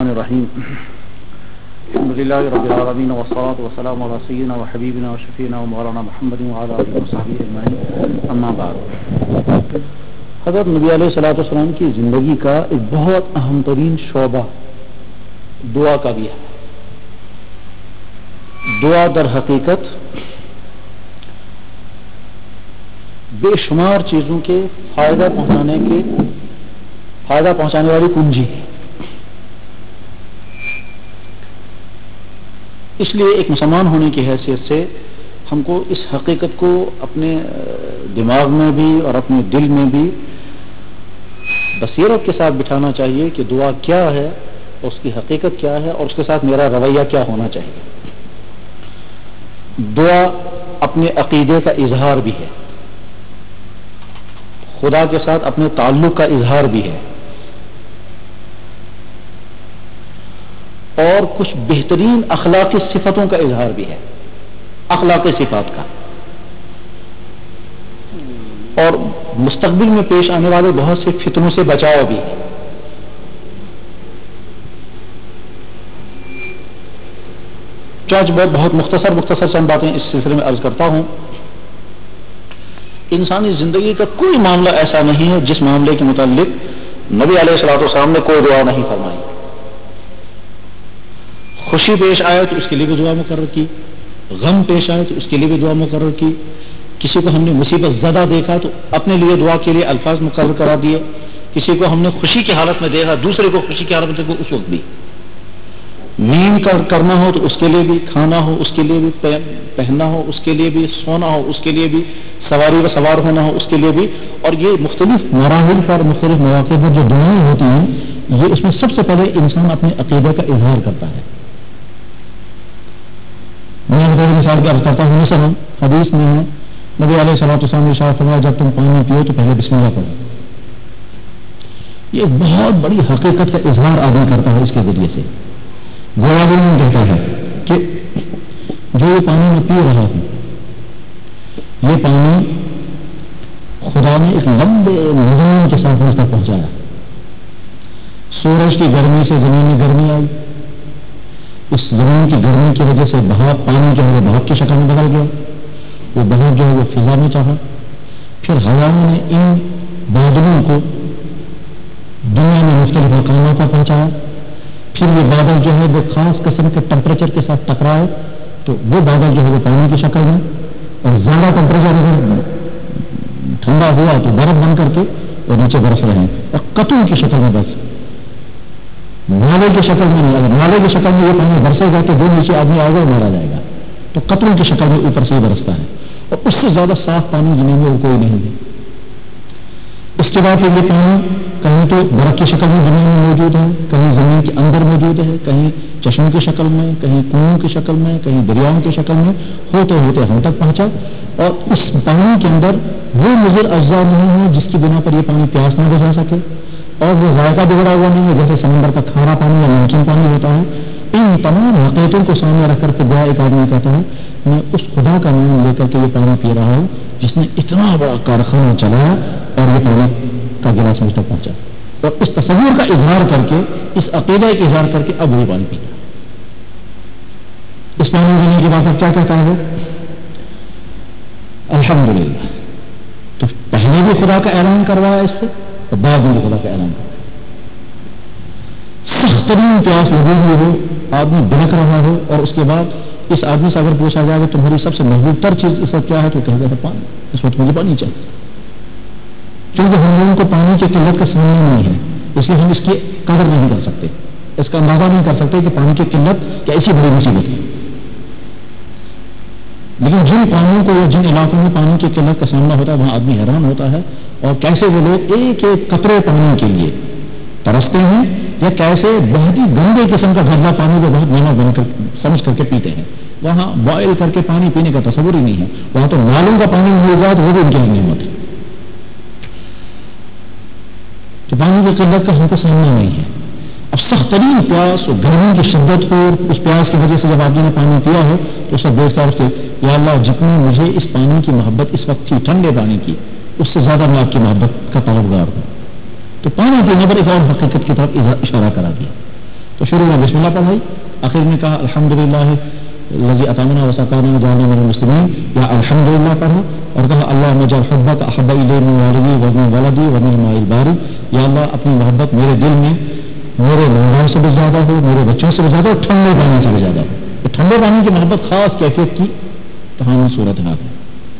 الرحیم الحمد للہ رب العالمین والصلاة والسلام علی سیدنا و حبیبنا و شفیعنا و مولانا محمد وعلی آلہ و صحبہ اجمعین، اما بعد۔ حضرت نبی علیہ الصلوۃ والسلام کی زندگی کا ایک بہت اہم ترین شعبہ دعا کا بھی ہے۔ دعا در حقیقت بے شمار چیزوں کے فائدہ پہنچانے والی کنجی ہے۔ اس لیے ایک مسلمان ہونے کی حیثیت سے ہم کو اس حقیقت کو اپنے دماغ میں بھی اور اپنے دل میں بھی بصیرت کے ساتھ بٹھانا چاہیے کہ دعا کیا ہے، اس کی حقیقت کیا ہے اور اس کے ساتھ میرا رویہ کیا ہونا چاہیے۔ دعا اپنے عقیدے کا اظہار بھی ہے، خدا کے ساتھ اپنے تعلق کا اظہار بھی ہے، اور کچھ بہترین اخلاقی صفتوں کا اظہار بھی ہے، اخلاقی صفات کا، اور مستقبل میں پیش آنے والے بہت سے فتنوں سے بچاؤ بھی ہے۔ بہت مختصر چند باتیں اس سلسلے میں عرض کرتا ہوں۔ انسانی زندگی کا کوئی معاملہ ایسا نہیں ہے جس معاملے کے متعلق نبی علیہ الصلوۃ والسلام نے کوئی دعا نہیں فرمائی۔ خوشی پیش آئے تو اس کے لیے بھی دعا مقرر کی، غم پیش آئے تو اس کے لیے بھی دعا مقرر کی، کسی کو ہم نے مصیبت زدہ دیکھا تو اپنے لیے دعا کے لیے الفاظ مقرر کرا دیے، کسی کو ہم نے خوشی کی حالت میں دیکھا دوسرے کو خوشی کی حالت میں دیکھا اس وقت بھی، نیند کرنا ہو تو اس کے لیے بھی، کھانا ہو اس کے لیے بھی، پہننا ہو اس کے لیے بھی، سونا ہو اس کے لیے بھی، سواری و سوار ہونا ہو اس کے لیے بھی۔ اور یہ مختلف مراحل پر مختلف مواقع پر جو دعائیں ہوتی ہیں، یہ اس میں سب سے پہلے انسان اپنے عقیدے کا اظہار کرتا ہے۔ میں مثال کی عرض کرتا ہوں، مثلا حدیث میں ہے نبی علیہ الصلوۃ والسلام نے ارشاد فرمایا جب تم پانی پیو تو پہلے بسم اللہ پڑھو۔ یہ بہت بڑی حقیقت کا اظہار آدمی کرتا ہے اس کے ذریعے سے۔ گویا میں کہتا ہے کہ جو یہ پانی میں پی رہا ہوں، یہ پانی خدا نے ایک لمبے نظام کے ساتھ مجھ تک پہنچایا۔ سورج کی گرمی سے زمین میں گرمی آئی، اس زمین کی گرمی کی وجہ سے بہاؤ پانی جو ہے وہ بہاؤ کی شکل میں بدل گیا، وہ بہاؤ جو ہے وہ فضا میں چڑھا، پھر ہواؤں نے ان بادلوں کو دنیا میں مختلف مقامات پر پہنچایا، پھر یہ بادل جو ہے وہ خاص قسم کے ٹمپریچر کے ساتھ ٹکرائے تو وہ بادل جو ہے وہ پانی کی شکل میں، اور زیادہ ٹمپریچر اگر ٹھنڈا ہوا تو برف بن کر کے اور نیچے برف رہے، اور قطروں کی شکل میں بس، نالے کی شکل میں نہیں۔ اگر نالے کی شکل میں یہ پانی برسے گا تو وہ نیچے آدمی آئے گا اور مارا جائے گا، تو قطروں کی شکل میں اوپر سے برستا ہے، اور اس سے زیادہ صاف پانی زمین میں کوئی نہیں ہے۔ اس کے بعد یہ پانی کہیں تو برف کی شکل میں زمین میں موجود ہے، کہیں زمین کے اندر موجود ہے، کہیں چشموں کی شکل میں، کہیں کنووں کی شکل میں، کہیں دریاؤں کی شکل میں، ہوتے ہوتے ہم تک پہنچا۔ اور اس پانی کے اندر وہ مضر اجزاء نہیں ہے جس کی بنا پر یہ پانی پیاس نہ بجھا سکے، اور وہ ذائقہ بگڑا ہوا نہیں ہے جیسے سمندر کا کھارا پانی یا نمکین پانی ہوتا ہے۔ ان تمام حقیقتوں کو سامنے رکھ کر کے گویا ایک آدمی کہتا ہے میں اس خدا کا نام لے کر کے یہ پانی پی رہا ہوں جس نے اتنا بڑا کارخانہ چلایا اور یہ پانی کا گلاس مجھ تک پہنچا، اور اس تصور کا اظہار کر کے، اس عقیدے کا اظہار کر کے اب وہی پانی پیتا۔ اس پانی پینے کے بعد اب کیا کہتا ہے؟ الحمدللہ۔ تو پہلے بھی خدا کا اعلان کروایا اس سے، اور بعد میں بھی خدا کا اعلان کروایا۔ سخت ترین پیاس لگی ہوئی ہو، آدمی بھڑک رہا ہو، اور اس کے بعد اس آدمی سے اگر پوچھا جائے کہ تمہاری سب سے محبوب تر چیز اس وقت کیا ہے تو کہے گا پانی، اس وقت مجھے پانی چاہیے، کیونکہ ہم لوگوں کو پانی کی قلت کا سامنا نہیں ہے، اس لیے ہم اس کی قدر نہیں کر سکتے، اس کا اندازہ نہیں کر سکتے کہ پانی کی قلت کیا ایسی بڑی مصیبت ہے۔ لیکن جن پانیوں کو یا جن علاقوں میں پانی کی قلت کا سامنا ہوتا ہے وہاں آدمی حیران ہوتا ہے، اور کیسے وہ لوگ ایک ایک قطرے پانی کے لیے ترستے ہیں، یا کیسے بہت ہی گندے قسم کا گندا پانی کو بہت نعمت بن کر سمجھ کر کے پیتے ہیں۔ وہاں بوائل کر کے پانی پینے کا تصور ہی نہیں ہے، وہاں تو نالوں کا پانی مل جائے تو وہ بھی ان کی نعمت ہے۔ تو پانی کی قلت کا ہم کو سامنا نہیں ہے۔ اب سخت ترین پیاس اور گرمی کی شدت کو، اس پیاس کی وجہ سے جب آپ نے پانی پیا ہے تو اس وقت دیکھتا ہے کہ یا اللہ جتنی مجھے اس پانی کی محبت اس وقت تھی ٹھنڈے پانی کی، اس سے زیادہ میں آپ کی محبت کا طلبگار ہوں۔ تو پانی پینے پر ایک اور حقیقت کی طرف اشارہ کرا دیا۔ تو شروع میں بسم اللہ پڑھائی، آخر میں کہا الحمدللہ الذی اطعمنا وسقانا وجعلنا من المسلمین، یا الحمدللہ پڑھا، اور کہا اللہم اجعل حبک احب الی من والدی ومن ولدی ومن الماء البارد، یا اللہ اپنی محبت میرے دل میں میرے لوگوں سے بھی زیادہ ہو، میرے بچوں سے بھی زیادہ ہو، ٹھنڈے پانی سے بھی زیادہ ہو۔ تو ٹھنڈے پانی کی محبت خاص کیفیت کی کہانی صورت حال ہے۔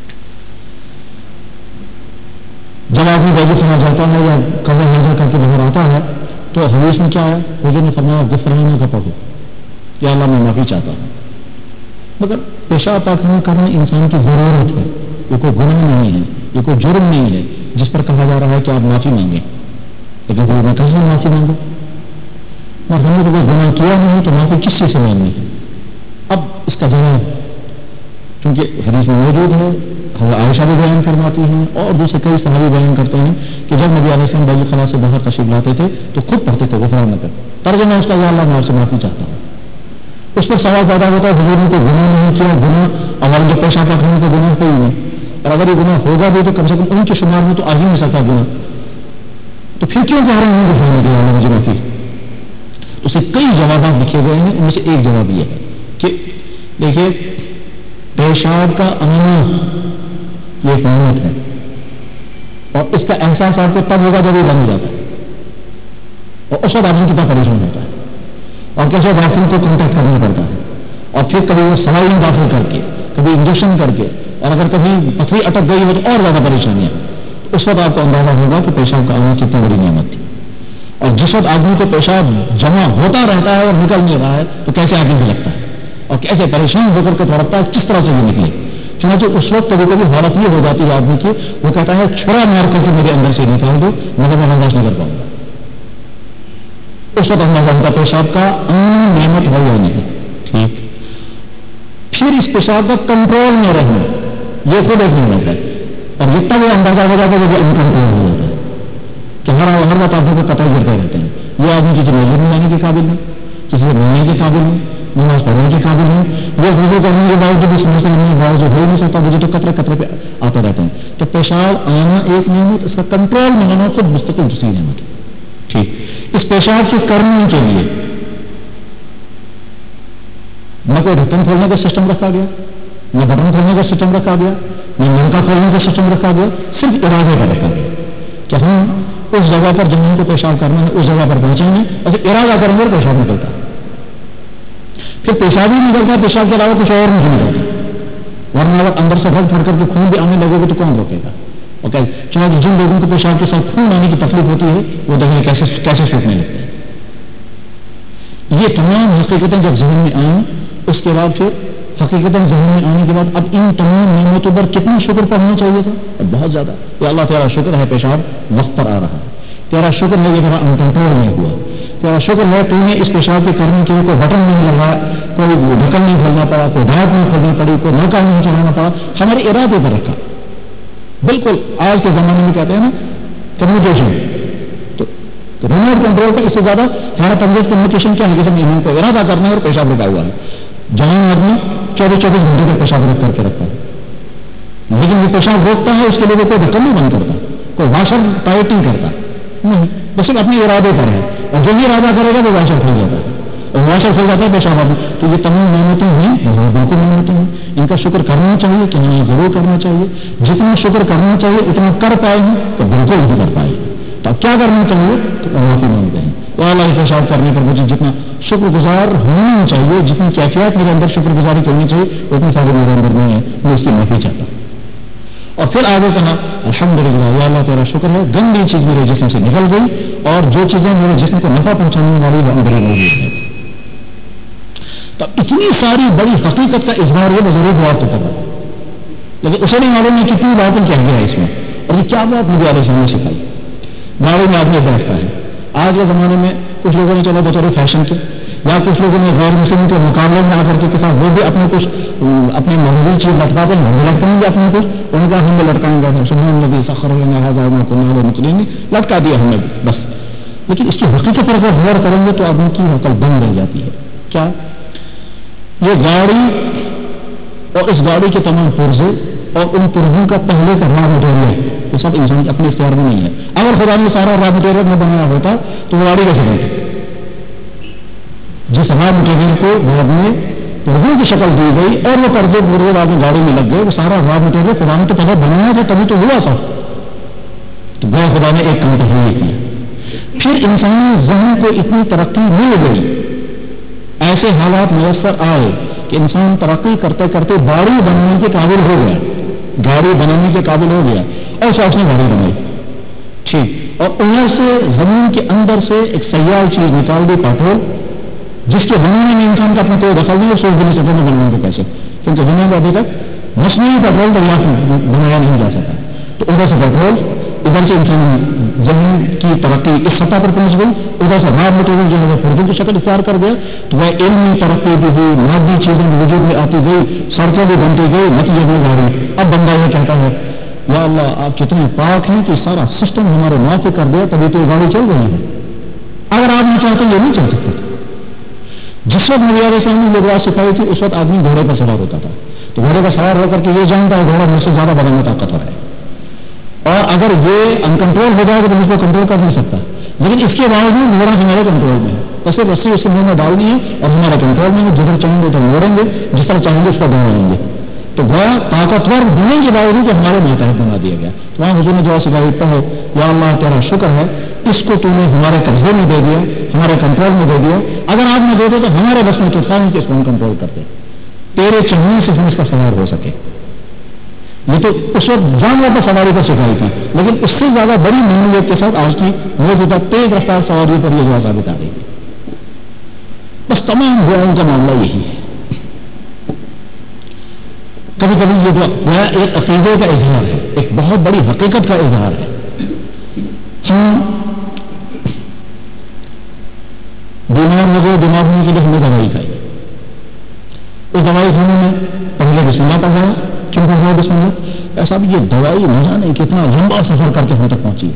جب آدمی بیت خانہ جاتا ہے یا قضا حاجہ کر کے باہر آتا ہے تو حدیث میں کیا ہے؟ حضور نے فرمایا غفرانہ کا پڑھو، یا اللہ میں معافی چاہتا ہوں۔ مگر پیشاب پاخانہ کرنا انسان کی ضرورت ہے، یہ کوئی گناہ نہیں ہے، یہ کوئی جرم نہیں ہے جس پر کہا جا رہا ہے کہ آپ معافی مانگیں، لیکن حضور نے کہا معافی مانگو، اور ہم نے تو کوئی گناہ کیا نہیں تو معافی کس چیز سے مانگنی ہے؟ اب اس کا جواب کیونکہ حدیث میں موجود ہے، حضرت عائشہ بھی بیان فرماتی ہیں اور دوسرے کئی صحابی بیان کرتے ہیں کہ جب نبی علیہ السلام بیت الخلاء سے باہر تشریف لاتے تھے تو خود پڑھتے تھے غفرانہ کا ترجمہ اس کا، یا اللہ میں آپ سے معافی چاہتا ہوں۔ اس پر سوال پیدا ہوتا ہے حضور نے کوئی گناہ نہیں کیا، گناہ اول جو پیشاب پاخانے کا گناہ کوئی نہیں، اور اگر یہ گناہ ہوگا بھی تو کم سے کم ان کے شمار میں تو آ ہی نہیں سکتا گناہ، تو پھر کیوں کہہ رہے ہیں غفرانہ کے اللہ مجھے معافی؟ اسے کئی جوابات لکھے گئے ہیں، ان میں سے ایک جواب یہ ہے کہ دیکھیے پیشاب کا آنا یہ ایک نعمت ہے، اور اس کا احساس آپ کو تب ہوگا جب یہ بن جاتا ہے، اور اس وقت آدمی کتنا پریشان ہوتا ہے اور کیسے ڈاکٹر کو کانٹیکٹ کرنا پڑتا ہے، اور پھر کبھی وہ سوائیاں داخل کر کے، کبھی انجیکشن کر کے، اور اگر کبھی پتھری اٹک گئی ہو تو اور زیادہ پریشانیاں، تو اس وقت آپ کو اندازہ ہوگا کہ پیشاب کا آنا کتنی بڑی نعمت تھی۔ اور جس وقت آدمی کو پیشاب جمع ہوتا رہتا ہے اور نکل نہیں رہا ہے تو کیسے آدمی بھلکتا ہے اور کیسے پریشان ہو کر کے تھوڑکتا ہے، کس طرح سے وہ نکلے۔ چنانچہ اس وقت کبھی کبھی حالت یہ ہو جاتی ہے آدمی کی، وہ کہتا ہے چھڑا مار کر کے میرے اندر سے نکال دو مگر میں برداشت نہیں کر پاؤں گا۔ اس وقت اندازہ ہوتا پیشاب کا عام نعمت ہو یا نہیں، ٹھیک۔ پھر اس پیشاب کا کنٹرول میں رہنا یہ خود ایک نعمت ہے، اور جتنا وہ اندازہ ہو جاتا ہے وہ انکنٹرول ہو جاتا ہے کہ ہر بات آدمی کو قتل کرتے رہتے ہیں۔ یہ آدمی کسی مسجد میں جانے کے قابل نہیں، کسی سے ملنے کے قابل نہیں، نماز پڑھنے کے قابل نہیں، یہ وضو کرنے کے باوجود اس مسئلے میں باوجود ہو نہیں سکتا، مجھے تو قطرے قطرے پہ آتے رہتے ہیں۔ تو پیشاب آنا ایک نعمت، اس کا کنٹرول میں ہونا خود مستقل دوسری نعمت ہے، ٹھیک۔ اس پیشاب کے کرنے کے لیے نہ کوئی ڈھکن کھولنے کا سسٹم رکھا گیا، نہ بٹن کھولنے کا سسٹم رکھا گیا، نہ نلکا کھولنے کا سسٹم رکھا گیا، صرف ارادے کا رکھا گیا کہ ہم اس جگہ پر جہاں کو پیشاب کرنا ہے اس جگہ پر پہنچیں گے اور پھر ارادہ کریں گے اور پیشاب نکلتا ہے۔ پھر پیشاب ہی نکلتا ہے، پیشاب کے علاوہ کچھ اور نہیں نکلتا، ورنہ اگر اندر سے گھر پھڑ کر کے خون بھی آنے لگے گا تو کون روکے گا؟ اوکے، چنانچہ جن لوگوں کو پیشاب کے ساتھ خون آنے کی تکلیف ہوتی ہے وہ دیکھیں کیسے سوکھنے لگتے ہیں۔ یہ تمام حقیقتیں جب ذہن میں آئیں اس کے بعد پھر حقیقتاً ذہن میں آنے کے بعد اب ان تمام نعمتوں پر کتنا شکر پڑھنا چاہیے تھا؟ بہت زیادہ۔ کہ اللہ تیرا شکر ہے پیشاب وقت پر آ رہا ہے، تیرا شکر ہے یہ میرا انکنٹرول نہیں ہوا، تیرا شکر ہے تو نے اس پیشاب کے کرنے کے لیے کوئی بٹن نہیں لگایا، کوئی ڈھکن نہیں کھولنا پڑا، کوئی ڈھاک نہیں کھولنی پڑی، کوئی نلکا نہیں چلانا پڑا، ہمارے ارادے پر رکھا۔ بالکل آج کے زمانے میں کہتے ہیں نا کمیونیکیشن، تو ریموٹ کنٹرول کا اس سے زیادہ ہمارا طبیعت کمیونیکیشن کیا ہے کہ ہم کو ارادہ کرنا ہے اور پیشاب رکھا ہوا ہے۔ جہاں آدمی 24 گھنٹے کا پیشاب روک کر کے رکھتا ہے، لیکن وہ پیشاب روکتا ہے اس کے لیے وہ کوئی ڈھکن نہیں بند کرتا، کوئی واشر ٹائٹ نہیں کرتا، نہیں، بس صرف اپنے ارادے پر ہے، اور جو بھی ارادہ کرے گا وہ واشر کھل جاتا ہے، اور واشر کھل جاتا ہے پیشاب میں۔ تو یہ تمام نعمتیں ہیں، بالکل نعمتیں ہیں، ان کا شکر کرنا چاہیے کہ نہیں؟ ضرور کرنا چاہیے۔ جتنا شکر کرنا چاہیے اتنا کر پائے ہیں تو بالکل نہیں کر پائے، تو اب کیا کرنا چاہیے؟ تو معافی مانگتے ہیں کہ اللہ پیشاب کرنے پر مجھے جتنا شکر گزار ہونا چاہیے، جتنی کیفیت میرے اندر شکر گزاری کرنی چاہیے اتنی ساری میرے اندر نہیں ہے، میں اس کی معافی چاہتا ہوں۔ اور پھر آگے کہا الحمدللہ، یا اللہ تیرا شکر ہے گندی چیز میرے جسم سے نکل گئی اور جو چیزیں میرے جسم کو نفع پہنچانے والی وہ اندر ہی موجود ہے۔ تو اتنی ساری بڑی حقیقت کا اظہار یہ ضرور بات تو کر رہا ہے، لیکن اسے نہیں معلوم ہے کتنی باتیں کہہ گیا ہے اس میں، اور یہ کیا بات مجھے علیہ السلام نے سکھائی۔ گاڑی میں آدمی بیٹھتا ہے، آج کے زمانے میں کچھ لوگوں نے چلو بطور فیشن کے، یا کچھ لوگوں نے غیر مسلم کے مقابلے میں آ کر کے ساتھ وہ بھی اپنے کچھ اپنی منزل چیز لٹکاتے ہیں، ہم لٹکائیں گے اپنے کچھ، ان کا ہم بھی لٹکائیں گے، سبحان الذی سخر لنا ھذا وما كنا له مقرنین، لٹکا دیا ہم نے بس۔ لیکن اس کی حقیقت پر اگر غور کریں گے تو آدمی کی عقل بند رہ جاتی ہے۔ کیا یہ گاڑی اور اس گاڑی کے تمام پرزے اور ان پرزوں کا پہلے کا را مٹیریل یہ سب انسان کے اپنے اختیار میں نہیں ہے۔ اگر خدا نے سارا را مٹیریل میں بنایا ہوتا تو وہ گاڑی کیسے بنتی؟ जिस रॉ मटेरियल को बाद में पर्दों की शक्ल दी गई और वो पर्दे पूरे बाद में गाड़ी में लग गए, वो सारा रॉ मटेरियल खुदा ने तो पहले बनाया था, तभी तो हुआ था। तो गया खुदा ने एक काम तो हुई की। फिर इंसानी ज़हन को इतनी तरक्की मिल गई, ऐसे हालात मुयस्सर आए कि इंसान तरक्की करते करते गाड़ी बनाने के काबिल हो गया, गाड़ी बनाने के काबिल हो गया और साथ में गाड़ी बनाई, ठीक। और उधर से जमीन के अंदर से एक सयाल चीज निकाल दी, पेट्रोल, जिसके बनाने में इंसान का अपना कोई दखल नहीं, सोच भी नहीं सकता मैं बनाऊंगा कैसे, क्योंकि दुनिया में अभी तक मसनूई पेट्रोल दरियाफ्त बनाया नहीं जा सका। तो उधर से पेट्रोल, इधर से इंसान जमीन की तरक्की इस सतह पर पहुंच गई, उधर से रॉ मटेरियल जो है पर्दों की शक्ल इख्तियार कर गया, तो वह इल्मी तरक्की भी हुई, मादी चीजें वजूद में आती गई, सड़कें भी बनती गई, नतीजे में गाड़ी। अब बंदा यह कहता है या अल्लाह आप कितने पाक हैं कि सारा सिस्टम हमारे माफी कर दिया, तभी तो गाड़ी चल रही है। अगर आप नहीं चाहते ये नहीं चल सकता। जिस वक्त नबी अलैहि ने ये दुआ सिखाई थी, उस वक्त आदमी घोड़े पर सवार होता था, तो घोड़े पर सवार होकर के ये जानता है घोड़ा मुझसे ज्यादा बदन में ताकतवर है, और अगर ये अनकंट्रोल हो जाएगा तो मुझको कंट्रोल कर नहीं सकता, लेकिन इसके बावजूद घोड़ा हमारे कंट्रोल में है, तो सिर्फ रस्सी उसके मुंह में डालनी है और हमारे कंट्रोल में, जिधर चाहेंगे उधर मोड़ेंगे, जिस तरह चाहेंगे उस पर दौड़ेंगे। तो घोड़ा ताकतवर होने के बावजूद हमारे मातहत बना दिया गया। तो वहां हुजूर ने दुआ सिखाई, कहो या अल्लाह तेरा शुक्र है, इसको तूने हमारे कब्जे में दे दिया, हमारे कंट्रोल में दे दिया, अगर आप न देते तो हमारे बस में तो था नहीं कि इसको हम कंट्रोल करते, तेरे चाहने से हम इसका सवार हो सके। ये तो उस वक्त जानवर पर सवारी पर सिखाई थी, लेकिन उससे ज्यादा बड़ी मामूलियत के साथ आज की मौजूदा तेज रफ्तार सवारी पर यह दुआ साबित आ रही है। बस तमाम दुआओं का मामला यही है। कभी कभी ये दुआ एक अकीदे का इजहार है, एक बहुत बड़ी हकीकत का इजहार है। हम बीमार हो गए, बीमार होने के लिए हमने दवाई खाई, उस दवाई खाने में पहले बिस्मिल्लाह पढ़ाया, क्यों पढ़ाया बिस्मिल्लाह? ऐसा भी ये दवाई न जाने कितना लंबा सफर करके हम तक पहुंची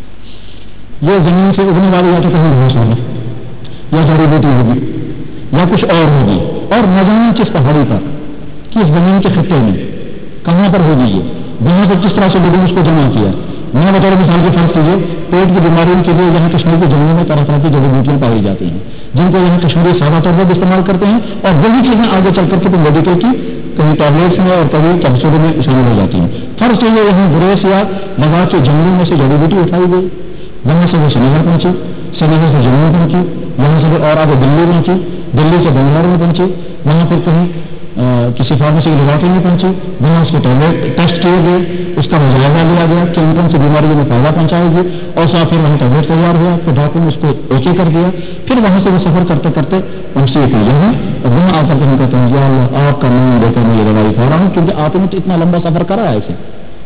है। ये जमीन से उगने वाली या तो कहीं घास होगी, या जड़ी बूटी होगी, या कुछ और होगी, और न जाने किस पहाड़ी पर, किस जमीन के खत्ते में, कहां पर होगी ये, वहां से किस तरह से लोगों ने उसको जमा किया। मैं बतौर मिसाल की फर्ज कीजिए, पेट की बीमारियों के लिए यहाँ कश्मीर के जंगलों में तरह तरह की जड़ी बूटियां पाई जाती हैं, जिनको यहाँ कश्मीरी सादा तौर पर इस्तेमाल करते हैं, और वही चीजें आगे चल करके तो मेडिकल की कहीं टैबलेट्स में और कहीं कैप्सूलों में शामिल हो जाती हैं। फर्ज कीजिए यहाँ गुरेस या लगा के जंगलों में से जड़ी बूटी उठाई गई, वहां से वो श्रीनगर पहुंची, श्रीनगर से जम्मू पहुंची, वहां से और आगे दिल्ली पहुंची, दिल्ली से बंगलोर में पहुंची, वहां फिर कहीं किसी फार्मेसी के लेबोरेटरी में पहुंची, वहां उसके टैबलेट टेस्ट किए गए, उसका जायजा लिया गया कि कौन सी बीमारियों में फायदा पहुंचाएगी, और साथ फिर वहां टैबलेट तैयार हुआ, फिर डॉक्टर ने उसको ओके कर दिया, फिर वहां से वो सफर करते करते पहुंची थी यहाँ, और वहां आकर के हम कहते हैं या अल्लाह आपका नाम देकर मैं ये दवाई खा रहा हूं, क्योंकि आपने तो इतना लंबा सफर करा है इसे,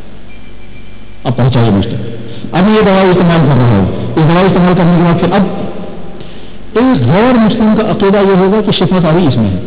अब पहुंचाइए मुझ तक। अब ये दवाई इस्तेमाल कर रहा हूं, इस दवाई इस्तेमाल करने के बाद फिर अब एक गैर मुस्लिम का अकीदा यह होगा कि शिफा सारी इसमें है,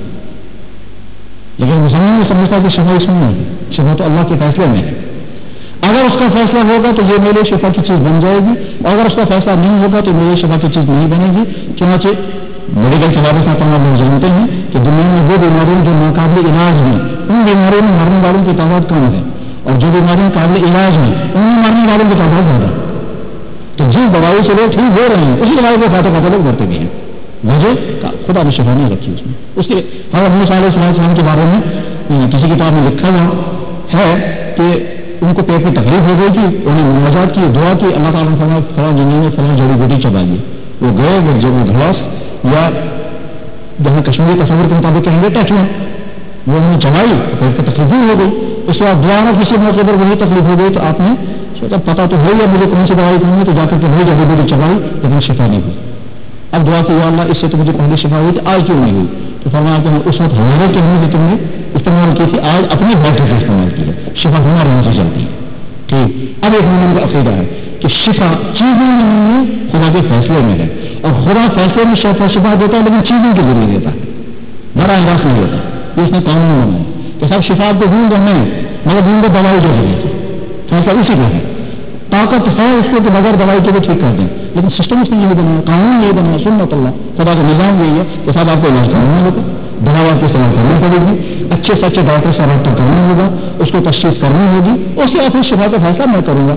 लेकिन मुसलमान ने समझता कि शिफा इसमें नहीं है, शिफा तो अल्लाह के फैसले में है। अगर उसका फैसला होगा तो ये मेरे शिफा की चीज बन जाएगी, और अगर उसका फैसला नहीं होगा तो मेरे शिफा की चीज नहीं बनेगी। चुनाचे मेडिकल के बारे में तमाम लोग जानते हैं कि दुनिया में वो बीमारियां जो नाकाबिल इलाज हैं, उन बीमारियों में मरने वालों की तादाद कम है, और जो बीमारियां काबिल इलाज हैं उनमें मरने वालों की तादाद ज्यादा। तो जिस दवाई से लोग ठीक हो रहे हैं उसी दवाई को खाते खाते लोग मरते भी हैं, वजह खुदा ने शिफा नहीं रखी उसमें। उसके हज़रत मूसा अलैहिस्सलाम के बारे में किसी किताब में लिखा हुआ है कि उनको पेट में तकलीफ हो गई थी, उन्हें मुनाजात की, दुआ की, अल्लाह ताला ने फरमाया फलां जंगल में फलां जड़ी बूटी चबाइए। वो गए, वो जब घास या जहाँ कश्मीरी तस्वीर के मुताबिक कहेंगे टचुआ, वो उन्होंने चबाई, पेट पर तकलीफ हो गई। उसके बाद दोबारा किसी मौके पर वही तकलीफ हो गई, तो आपने सोचा पता तो हो या मुझे कौन सी दवाई खानी, तो जाकर के वही जड़ी बूटी चबाई, लेकिन शिफा नहीं हुई। अब दुआ की या अल्लाह इससे तो मुझे पहले शिफा हुई थी, आज क्यों नहीं हुई? तो फरमाया कि उस वक्त हमारे कहने से तुमने इस्तेमाल की थी, आज अपनी बातों से इस्तेमाल की है, शिफा हमारे यहाँ से चलती है। ठीक, अब एक मोमिन का अकीदा है कि शिफा चीजों में नहीं है, खुदा के फैसले में है, और खुदा फैसले में शिफा देता है, लेकिन चीजों के जरिए देता है, बड़ा रास्त नहीं देता। ये उसने कानून बनाया कि सब शिफा आपको ढूंढ रहे हैं, मगर ढूंढो दवाई जो है, फैसला इसी का है। ताकत है उसको कि बगैर दवाई के भी ठीक कर दें, लेकिन सिस्टम उसने यही बनाया, कानून यही बनाया, सुन्नत अल्लाह, खुदा का निजाम यही है कि साहब आपको इलाज करना होगा, दवा आपको इस्तेमाल करनी पड़ेगी, अच्छे से अच्छे डॉक्टर से रब्ता करना होगा, उसको तशखीस करनी होगी, उसके बाद फिर शिफा का फैसला मैं करूंगा।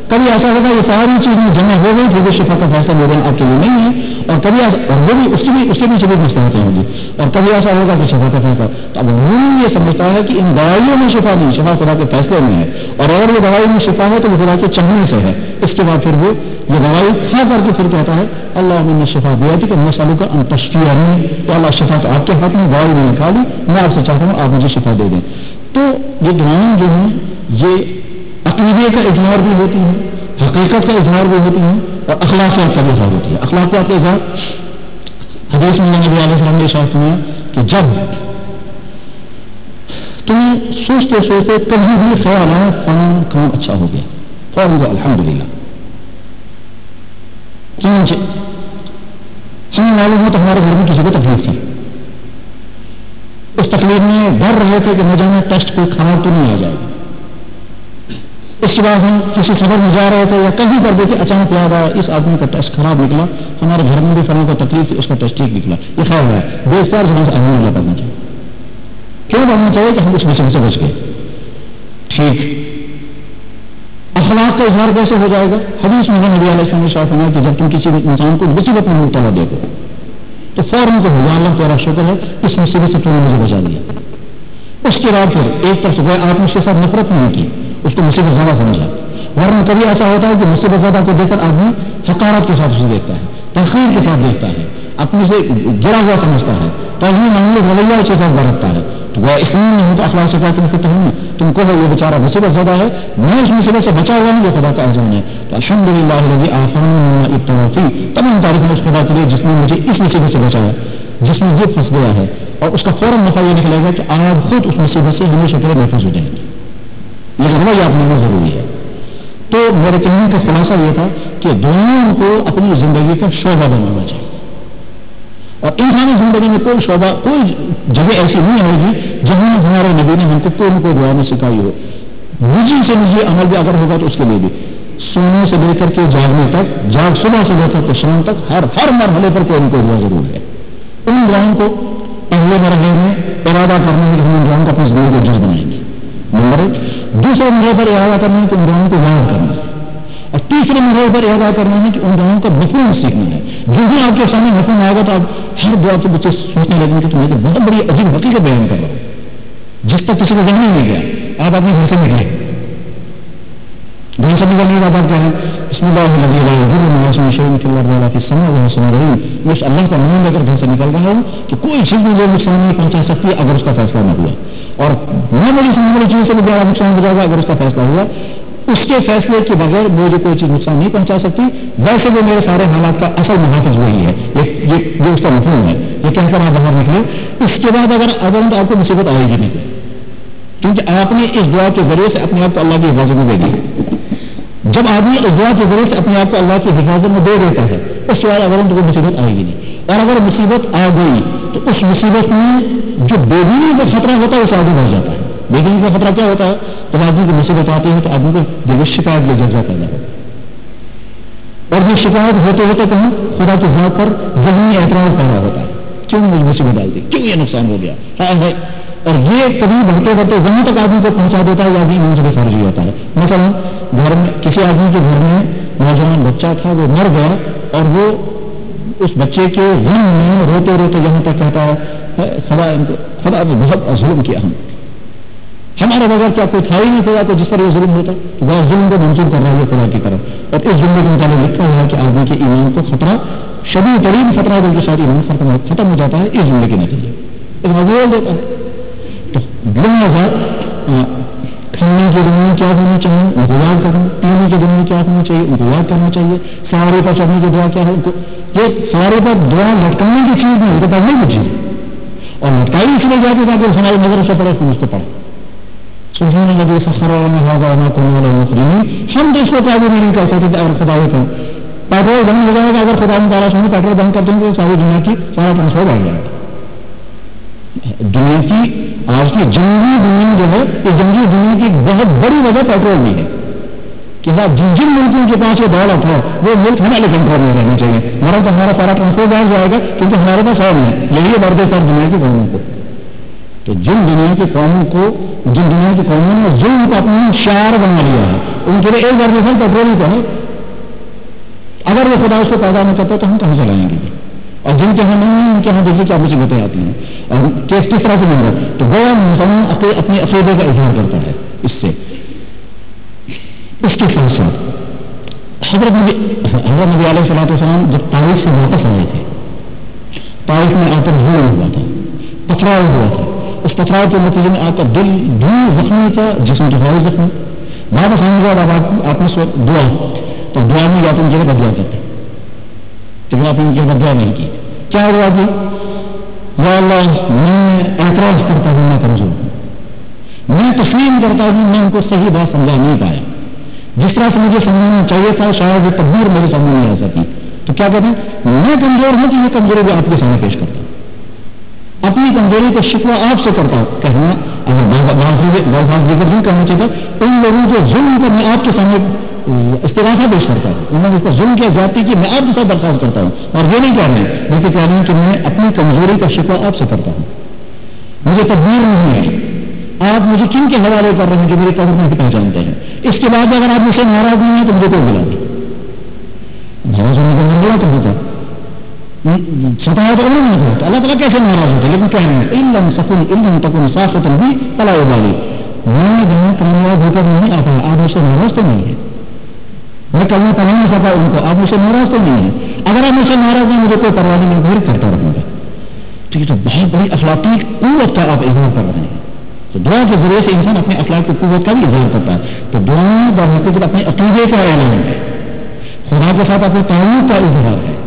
कभी ऐसा होगा ये सारी चीजें जमा हो गई फिर भी शिफा का फैसला ले रहे हैं आपके लिए नहीं है, और कभी ऐसा, और वो भी उसके पीछे भी मसलहतें होंगी, और कभी ऐसा होगा कि शिफा का फैसला। तो अब रूम ये समझता है कि इन दवाइयों में शिफा नहीं, शिफा खुदा के फैसले में है, और अगर ये दवाई में शिफा है तो वो खुदा के चाहने से है। इसके बाद फिर वो ये दवाई खा करके फिर कहता है अल्लाह ने शिफा दिया थी कि मैं सालों का अंतश्फिया नहीं, तो अल्लाह शिफा तो आपके हाथ में, दवाई मैंने खा ली, मैं आपसे चाहता हूँ आप मुझे शिफा दे दें। तो ये दुआएं जो हैं ये अक़ीदे का इज़हार भी होती हैं, हकीकत का इज़हार भी होती हैं, और अखलाकियात का भी इज़हार होती है। अखलाकियात का इज़हार हदीस में नबी अलैहि सल्लम ने इरशाद फरमाया कि जब तुम सोचते सोचते कभी भी ख्याल आए फलां काम अच्छा हो गया, फौरन अल्हम्दुलिल्लाह। हमें मालूम हो तो हमारे घर में किसी को तकलीफ थी, उस तकलीफ में डर रहे थे कि न जाने टेस्ट कोई खराब तो नहीं आ जाएगा। इसके बाद हम किसी सफर में जा रहे थे या कहीं पर देखे अचानक याद आया इस आदमी का टेस्ट खराब निकला, हमारे घर में भी फलां को तकलीफ थी, उसका टेस्ट ठीक निकला, ये खा हुआ है, बेख्तियार जबान से अल्हम्दुलिल्लाह पढ़ना चाहिए। क्यों पढ़ना चाहिए कि हम उस मुसीबत से बच गए। ठीक अखलाक का इज़हार कैसे हो जाएगा? हदीस में नबी अलैहि सल्लम ने इरशाद फरमाया कि जब तुम किसी इंसान को मुसीबत में मुब्तला देखो तो फौरन कहो या अल्लाह तेरा शुक्र है इस मुसीबत से तूने मुझे बचा लिया। उसके बाद फिर एक तरफ से आपने उसके साथ नफरत नहीं की, उसको मुसीबत ज़्यादा समझा, वरना कभी ऐसा होता है कि मुसीबत ज़्यादा को देखकर आदमी हकारत के साथ उसे देखता है, तहक़ीर के साथ देखता है, अपने से गिरा हुआ समझता है, तो आदमी मामले रवैया के साथ बरतता है। तो वह इसलिए नहीं होता अखलाक से कहते हैं तुमको है ये बेचारा मुसीबत ज़्यादा है, मैं इस मुसीबत से बचा हुआ हूँ, ये खुदा का एहसान है। तो अल्हम्दुलिल्लाह लज़ी आफ़ानी इत्तवाफ़ी, तमाम तारीफ़ उस खुदा के लिए जिसने मुझे इस मुसीबत से बचाया, जिसमें ये फंस गया है, और उसका फौरन नफा ये निकलेगा कि आप खुद उस मुसीबत से हमेशा के लिए महफूज हो जाएंगे। ये रवैया अपनाना जरूरी है। तो मेरे कहने का खुलासा ये था कि दुआओं को अपनी जिंदगी का शोभा बनाना चाहिए, और इंसानी जिंदगी में कोई शोभा, कोई जगह ऐसी नहीं आएगी जहां हमारे नबी ने हमको कोई न कोई दुआ में सिखाई हो। निजी से निजी अमल भी अगर होगा तो उसके लिए भी सोने से लेकर के जागने तक, सुबह से लेकर के शाम तक हर मरहले पर कोई न कोई दुआ जरूर है। उन दुआओं को पहले मरहले में इरादा करना है कि हम उन दुआओं को अपनी जिंदगी को जुज बनाएंगे, नंबर एक। दूसरे मरहले पर इरादा करना है कि उन दुआओं को याद करना है, और तीसरे मरहले पर इरादा करना है कि उन दुआओं का मफ़हूम सीखना है। जो भी आपके सामने मफ़हूम आएगा तो आप हर दुआ के बच्चे सोचने लगेंगे कि तुम्हें तो बहुत बड़ी अजीब हकीकत बयान कर रहा हूं, जिस तक किसी को जानने नहीं गया। आप अपने घर से निकले, घर से निकलने के बाद आप कहें मैं उस अल्लाह का नाम लेकर घर से निकल रहा हूँ कि कोई चीज़ मुझे नुकसान नहीं पहुंचा सकती अगर उसका फैसला न हुआ, और न बड़ी से बड़ी चीज़ से भी बड़ा नुकसान हो जाएगा अगर उसका फैसला हुआ। उसके फैसले के बगैर मुझे कोई चीज़ नुकसान नहीं पहुंचा सकती। वैसे वो मेरे सारे हालात का असल मुहाफ़िज़ वही है, ये उसका मफ़हूम है। ये कहकर आप बाहर निकले। इसके बाद अगर तो आपको मुसीबत आएगी नहीं, क्योंकि आपने इस दुआ के जरिए से अपने आप को अल्लाह की हिफाजत में दे दी। जब आदमी इस दुआ के जरिए से अपने आप को अल्लाह की हिफाजत में दे देता है उसके बाद अगर तो कोई मुसीबत आएगी नहीं। और अगर मुसीबत आ गई तो उस मुसीबत में जो बेदीनी का खतरा होता है उसे आगे बढ़ जाता है। बेदीनी का खतरा क्या होता है? जब आदमी की मुसीबत आती है तो आदमी को दिल शिकायत में जज्बा पैदा होता है, और ये शिकायत होते होते कहीं खुदा की ज़ात पर ज़हनी एतराज़ पैदा होता है, क्यों मुझे मुसीबत डाल दी, क्यों ये नुकसान हो गया है। और ये कभी बढ़ते बढ़ते वहां तक आदमी को पहुंचा देता है, आदमी ईमान से खारिज हो जाता है। मसलन घर में किसी आदमी के घर में नौजवान बच्चा था, वो मर गया, और वो उस बच्चे के गम में रोते रोते यहाँ तक कहता है खुदा ने बहुत जुल्म किया, हमारे बगैर क्या कोई था ही नहीं खुदा को जिस पर ये जुल्म होता, तो वह जुल्म को मंसूब कर रहा है खुदा की तरफ। और इस जुल्म के मुताबिक लिखा हुआ है कि आदमी के ईमान को खतरा, शदीद तरीन खतरा, बल्कि शायद ईमान खत्म हो जाता है इस जुल्म के नतीजे, इतना बोल देता है। तो लिहाजा खाने के दिन में क्या होना चाहिए उनको याद करना, पीने के दिन में क्या होना चाहिए उनको याद करना चाहिए, सवारी पर चढ़ने की दुआ क्या है उनको, ये सवारी पर दुआ लटकाने की चीज़ नहीं, तो पढ़ने की चीज़, और लटकाई इसलिए जाती ताकि हमारी नजर से पड़े उसको पढ़े। सुबहान अल्लाज़ी सख़्ख़र लना हाज़ा वमा कुन्ना लहू मुक़रिनीन। हम तो इसको काबू नहीं कर सकते अगर खुदा होता। पेट्रोल बंद हो जाएगा, अगर खुदा ने तारा सुनो पेट्रोल बंद कर देंगे तो सारी दुनिया की सारा ट्रांसफर बढ़ जाएगा। दुनिया की आज की जंगी दुनिया जो है, इस जंगी दुनिया की बहुत बड़ी वजह पेट्रोल भी है कि साहब जिन मुल्कों के पास ये दौलत है वो मुल्क हमारे कंट्रोल में रहना चाहिए, मगर तो हमारा सारा ट्रांसपोर्ट बढ़ जाएगा क्योंकि हमारे पास और नहीं। यही है बढ़ते सर दुनिया की कौमों को। तो जिन दुनिया की कौमों ने जुल्म को अपना शार बना लिया है, ان کے لیے ایک بار میں پیٹرول ہی تو ہے. اگر وہ خدا اس کو پیدا نہیں کرتا تو ہم کہاں چلائیں گے؟ اور جن کے یہاں نہیں ہیں ان کے یہاں دیکھیے کیا مصیبتیں آتی ہیں اور کس طرح سے مل رہا ہے. تو گویا مسلمان اپنے عقیدے کا اظہار کرتا ہے اس سے. اس کے ساتھ ساتھ حضرت نبی علیہ الصلوۃ والسلام جب طائف سے واپس آئے تھے، طائف میں آ کر ظلم ہوا تھا، پتھراؤ ہوا تھا. اس پتھراؤ کے نتیجے میں آ کر دل زخمی تھا، جسم دفاعی زخمی. واپس آنے کے بعد آپ نے دعا تو دعا میں یا تو ان کے لیے بدلا کرتے، لیکن آپ نے ان کے بدلا نہیں کی. کیا دعا کی؟ یا اللہ میں اعتراض کرتا ہوں، میں کمزور ہوں، میں تسلیم کرتا ہوں میں ان کو صحیح بات سمجھا نہیں پایا، جس طرح سے مجھے سمجھنا چاہیے تھا شاید یہ تدبیر میرے سامنے نہیں آ سکی. تو کیا کہتے ہیں؟ میں کمزور ہوں کہ یہ کمزوری بھی آپ کے سامنے پیش کرتا ہوں، اپنی کمزوری کا شکوہ آپ سے کرتا ہوں. کہنا اگر ذکر نہیں کرنا چاہیے ان لوگوں جو ظلم کو میں آپ کے سامنے استغاثہ پیش کرتا ہوں، انہوں نے اس پر ظلم کیا، زیادتی کی، میں آپ کے ساتھ درخواست کرتا ہوں. اور یہ نہیں کہہ رہے ہیں بلکہ کہہ رہے ہیں کہ میں اپنی کمزوری کا شکوہ آپ سے کرتا ہوں، مجھے تدبیر نہیں ہے، آپ مجھے کن کے حوالے کر رہے ہیں جو میری قدر نہیں پہچانتے ہیں. اس کے بعد اگر آپ مجھ سے ناراض نہیں ہیں تو مجھے کوئی ملا نہیں. ناراض ہونے کا ملا تو ہوتا ستایا تو انہوں نے ہوتا، اللہ تعالیٰ کیسے ناراض ہوتے؟ لیکن کہہ رہے ہیں علم سکون علم تکن ساختن بھی پلا ابالی، میں جہاں کامیاب ہو کر نہیں آتا، آپ مجھ سے ناراض تو نہیں ہے، میں کلمہ پڑھا نہیں سکا ان کو، آپ مجھ سے ناراض تو نہیں ہے. اگر آپ مجھ سے ناراض ہیں مجھے کوئی پرواہ نہیں، میں گھر کرتا رہوں گا. تو یہ تو بہت بڑی اخلاقی قوت کا آپ اظہار کر رہے ہیں. تو دعا کے ذریعے سے انسان اپنے اخلاق کی قوت کا بھی اظہار کرتا ہے. تو دعا در حقیقت اپنے عقیدے کا اعلان ہے، خدا کے ساتھ اپنے تعلق کا اظہار ہے.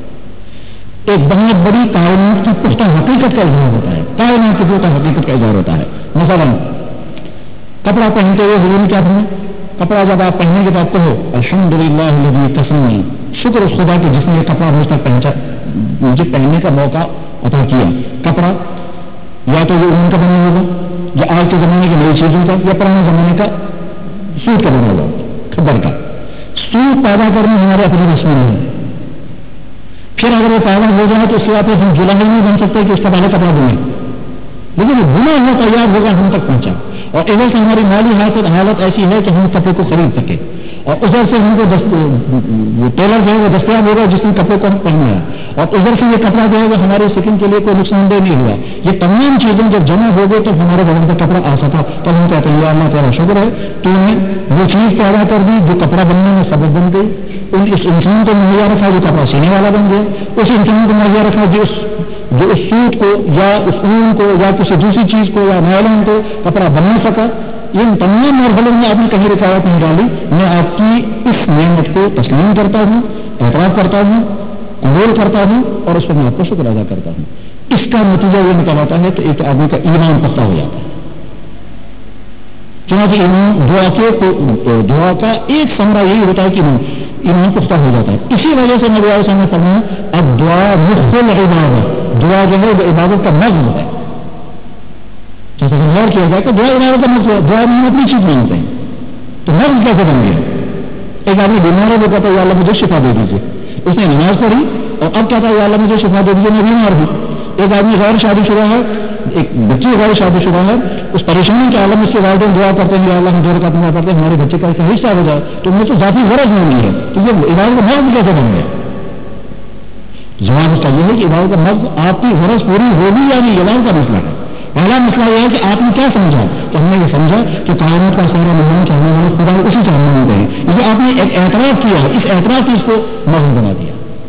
ایک بہت بڑی کائنات کی پختہ حقیقت کا اظہار ہوتا ہے، کائنات کی پختہ حقیقت کا اظہار ہوتا ہے. مثلا کپڑا پہنتے ہوئے حضور نے کیا فرمایا؟ کپڑا جب آپ پہننے کے بعد کہو الحمدللہ الذی کسانی، شکر اس خدا کے جس نے یہ کپڑا مجھ تک مجھے پہننے کا موقع عطا کیا. کپڑا یا تو یہ اون کا بنا ہوگا، یا آج کے زمانے کی نئی چیزوں کا، یا پرانے زمانے کا سوٹ کا بنا ہوگا، کھبر کا. سوٹ پیدا کرنا ہمارے اپنے رسم نہیں ہے. پھر اگر وہ پیدا ہو جائے تو اس کے بعد ہم جلائی نہیں بن سکتے کہ اس کا پہلے کپڑا بنے، لیکن وہ بنا ہوا تیار ہوگا ہم تک پہنچا. اور ادھر سے ہماری مالی حالت ایسی ہے کہ ہم کپڑے کو خرید سکے، اور ادھر سے ہم کو ٹیلر جو ہے وہ دستیاب ہوگا جس نے کپڑے کو ہم پہننا ہے، اور ادھر سے یہ کپڑا جو ہے وہ ہمارے سکن کے لیے کوئی نقصان دہ نہیں ہوا. یہ تمام چیزیں جب جمع ہو گئی تو ہمارے بدن کا کپڑا آ سکا. تو ہم کہتے ہیں یا اللہ تعالیٰ شکر ہے تو نے وہ چیز پیدا کر دی جو کپڑا بننے میں سبب بن گئی. اس انسان کو مہیا رکھا جو کپڑا سینے والا بن گیا، اس انسان کو مہیا رکھا جو اس سوٹ کو یا اس اون کو یا کسی دوسری چیز کو یا نائلون کو کپڑا بنا سکا. ان تمام مرحلوں میں آپ نے کہیں رکاوٹ نہیں ڈالی. میں آپ کی اس نعمت کو تسلیم کرتا ہوں، اعتراف کرتا ہوں، قبول کرتا ہوں، اور اس پر میں آپ کو شکر ادا کرتا ہوں. اس کا نتیجہ یہ نکل آتا ہے تو ایک آدمی کا ایمان پختہ ہو جاتا ہے. چنانچہ ایمان دعا کا ایک ثمرہ یہی ہوتا ہے کہ ایمان پختہ ہو جاتا ہے. اسی وجہ سے نبی علیہ السلام نے فرمایا اب دعا مخ العبادت، دعا جو ہے وہ عبادت کا مغز ہے. جیسے کہ غور کیا جائے کہ دعا عبادت کا مغز ہے. دعا میں ہم اپنی چیز مانگتے ہیں تو مغز کیسے بن گیا؟ ایک آدمی بیمار ہے وہ کہتا ہے یا اللہ مجھے شفا دے دیجیے، اس نے نماز پڑھی اور اب کہتا ہے یا اللہ مجھے شفا دے دیجیے، میں بیمار ہوں. ایک آدمی غیر شادی شدہ ہے، ایک بچی غیر شادی شدہ ہے، اس پریشانی کے عالم اس کے والدین دعا کرتے ہیں یا اللہ ہم دو رکعت نماز پڑھتے ہیں ہمارے بچے کا حصہ ہو جائے، تو مجھے تو ذاتی غرض مانگی ہے. تو یہ عبادت کا مغز کیسے بن گیا؟ جواب اس کا یہ ہے کہ عبادت کا مغز آپ کی غرض پوری ہوگی یا نہیں، عبادت کا مسئلہ ہے. پہلا مسئلہ یہ ہے کہ آپ نے کیا سمجھا؟ تو ہم نے یہ سمجھا کہ کائنات کا سارا نظام چاہنے والے خدا اسی سے ہم مانگتے ہیں. یہ آپ نے ایک اعتراف کیا ہے، اس اعتراف نے اس کو مغز بنا دیا.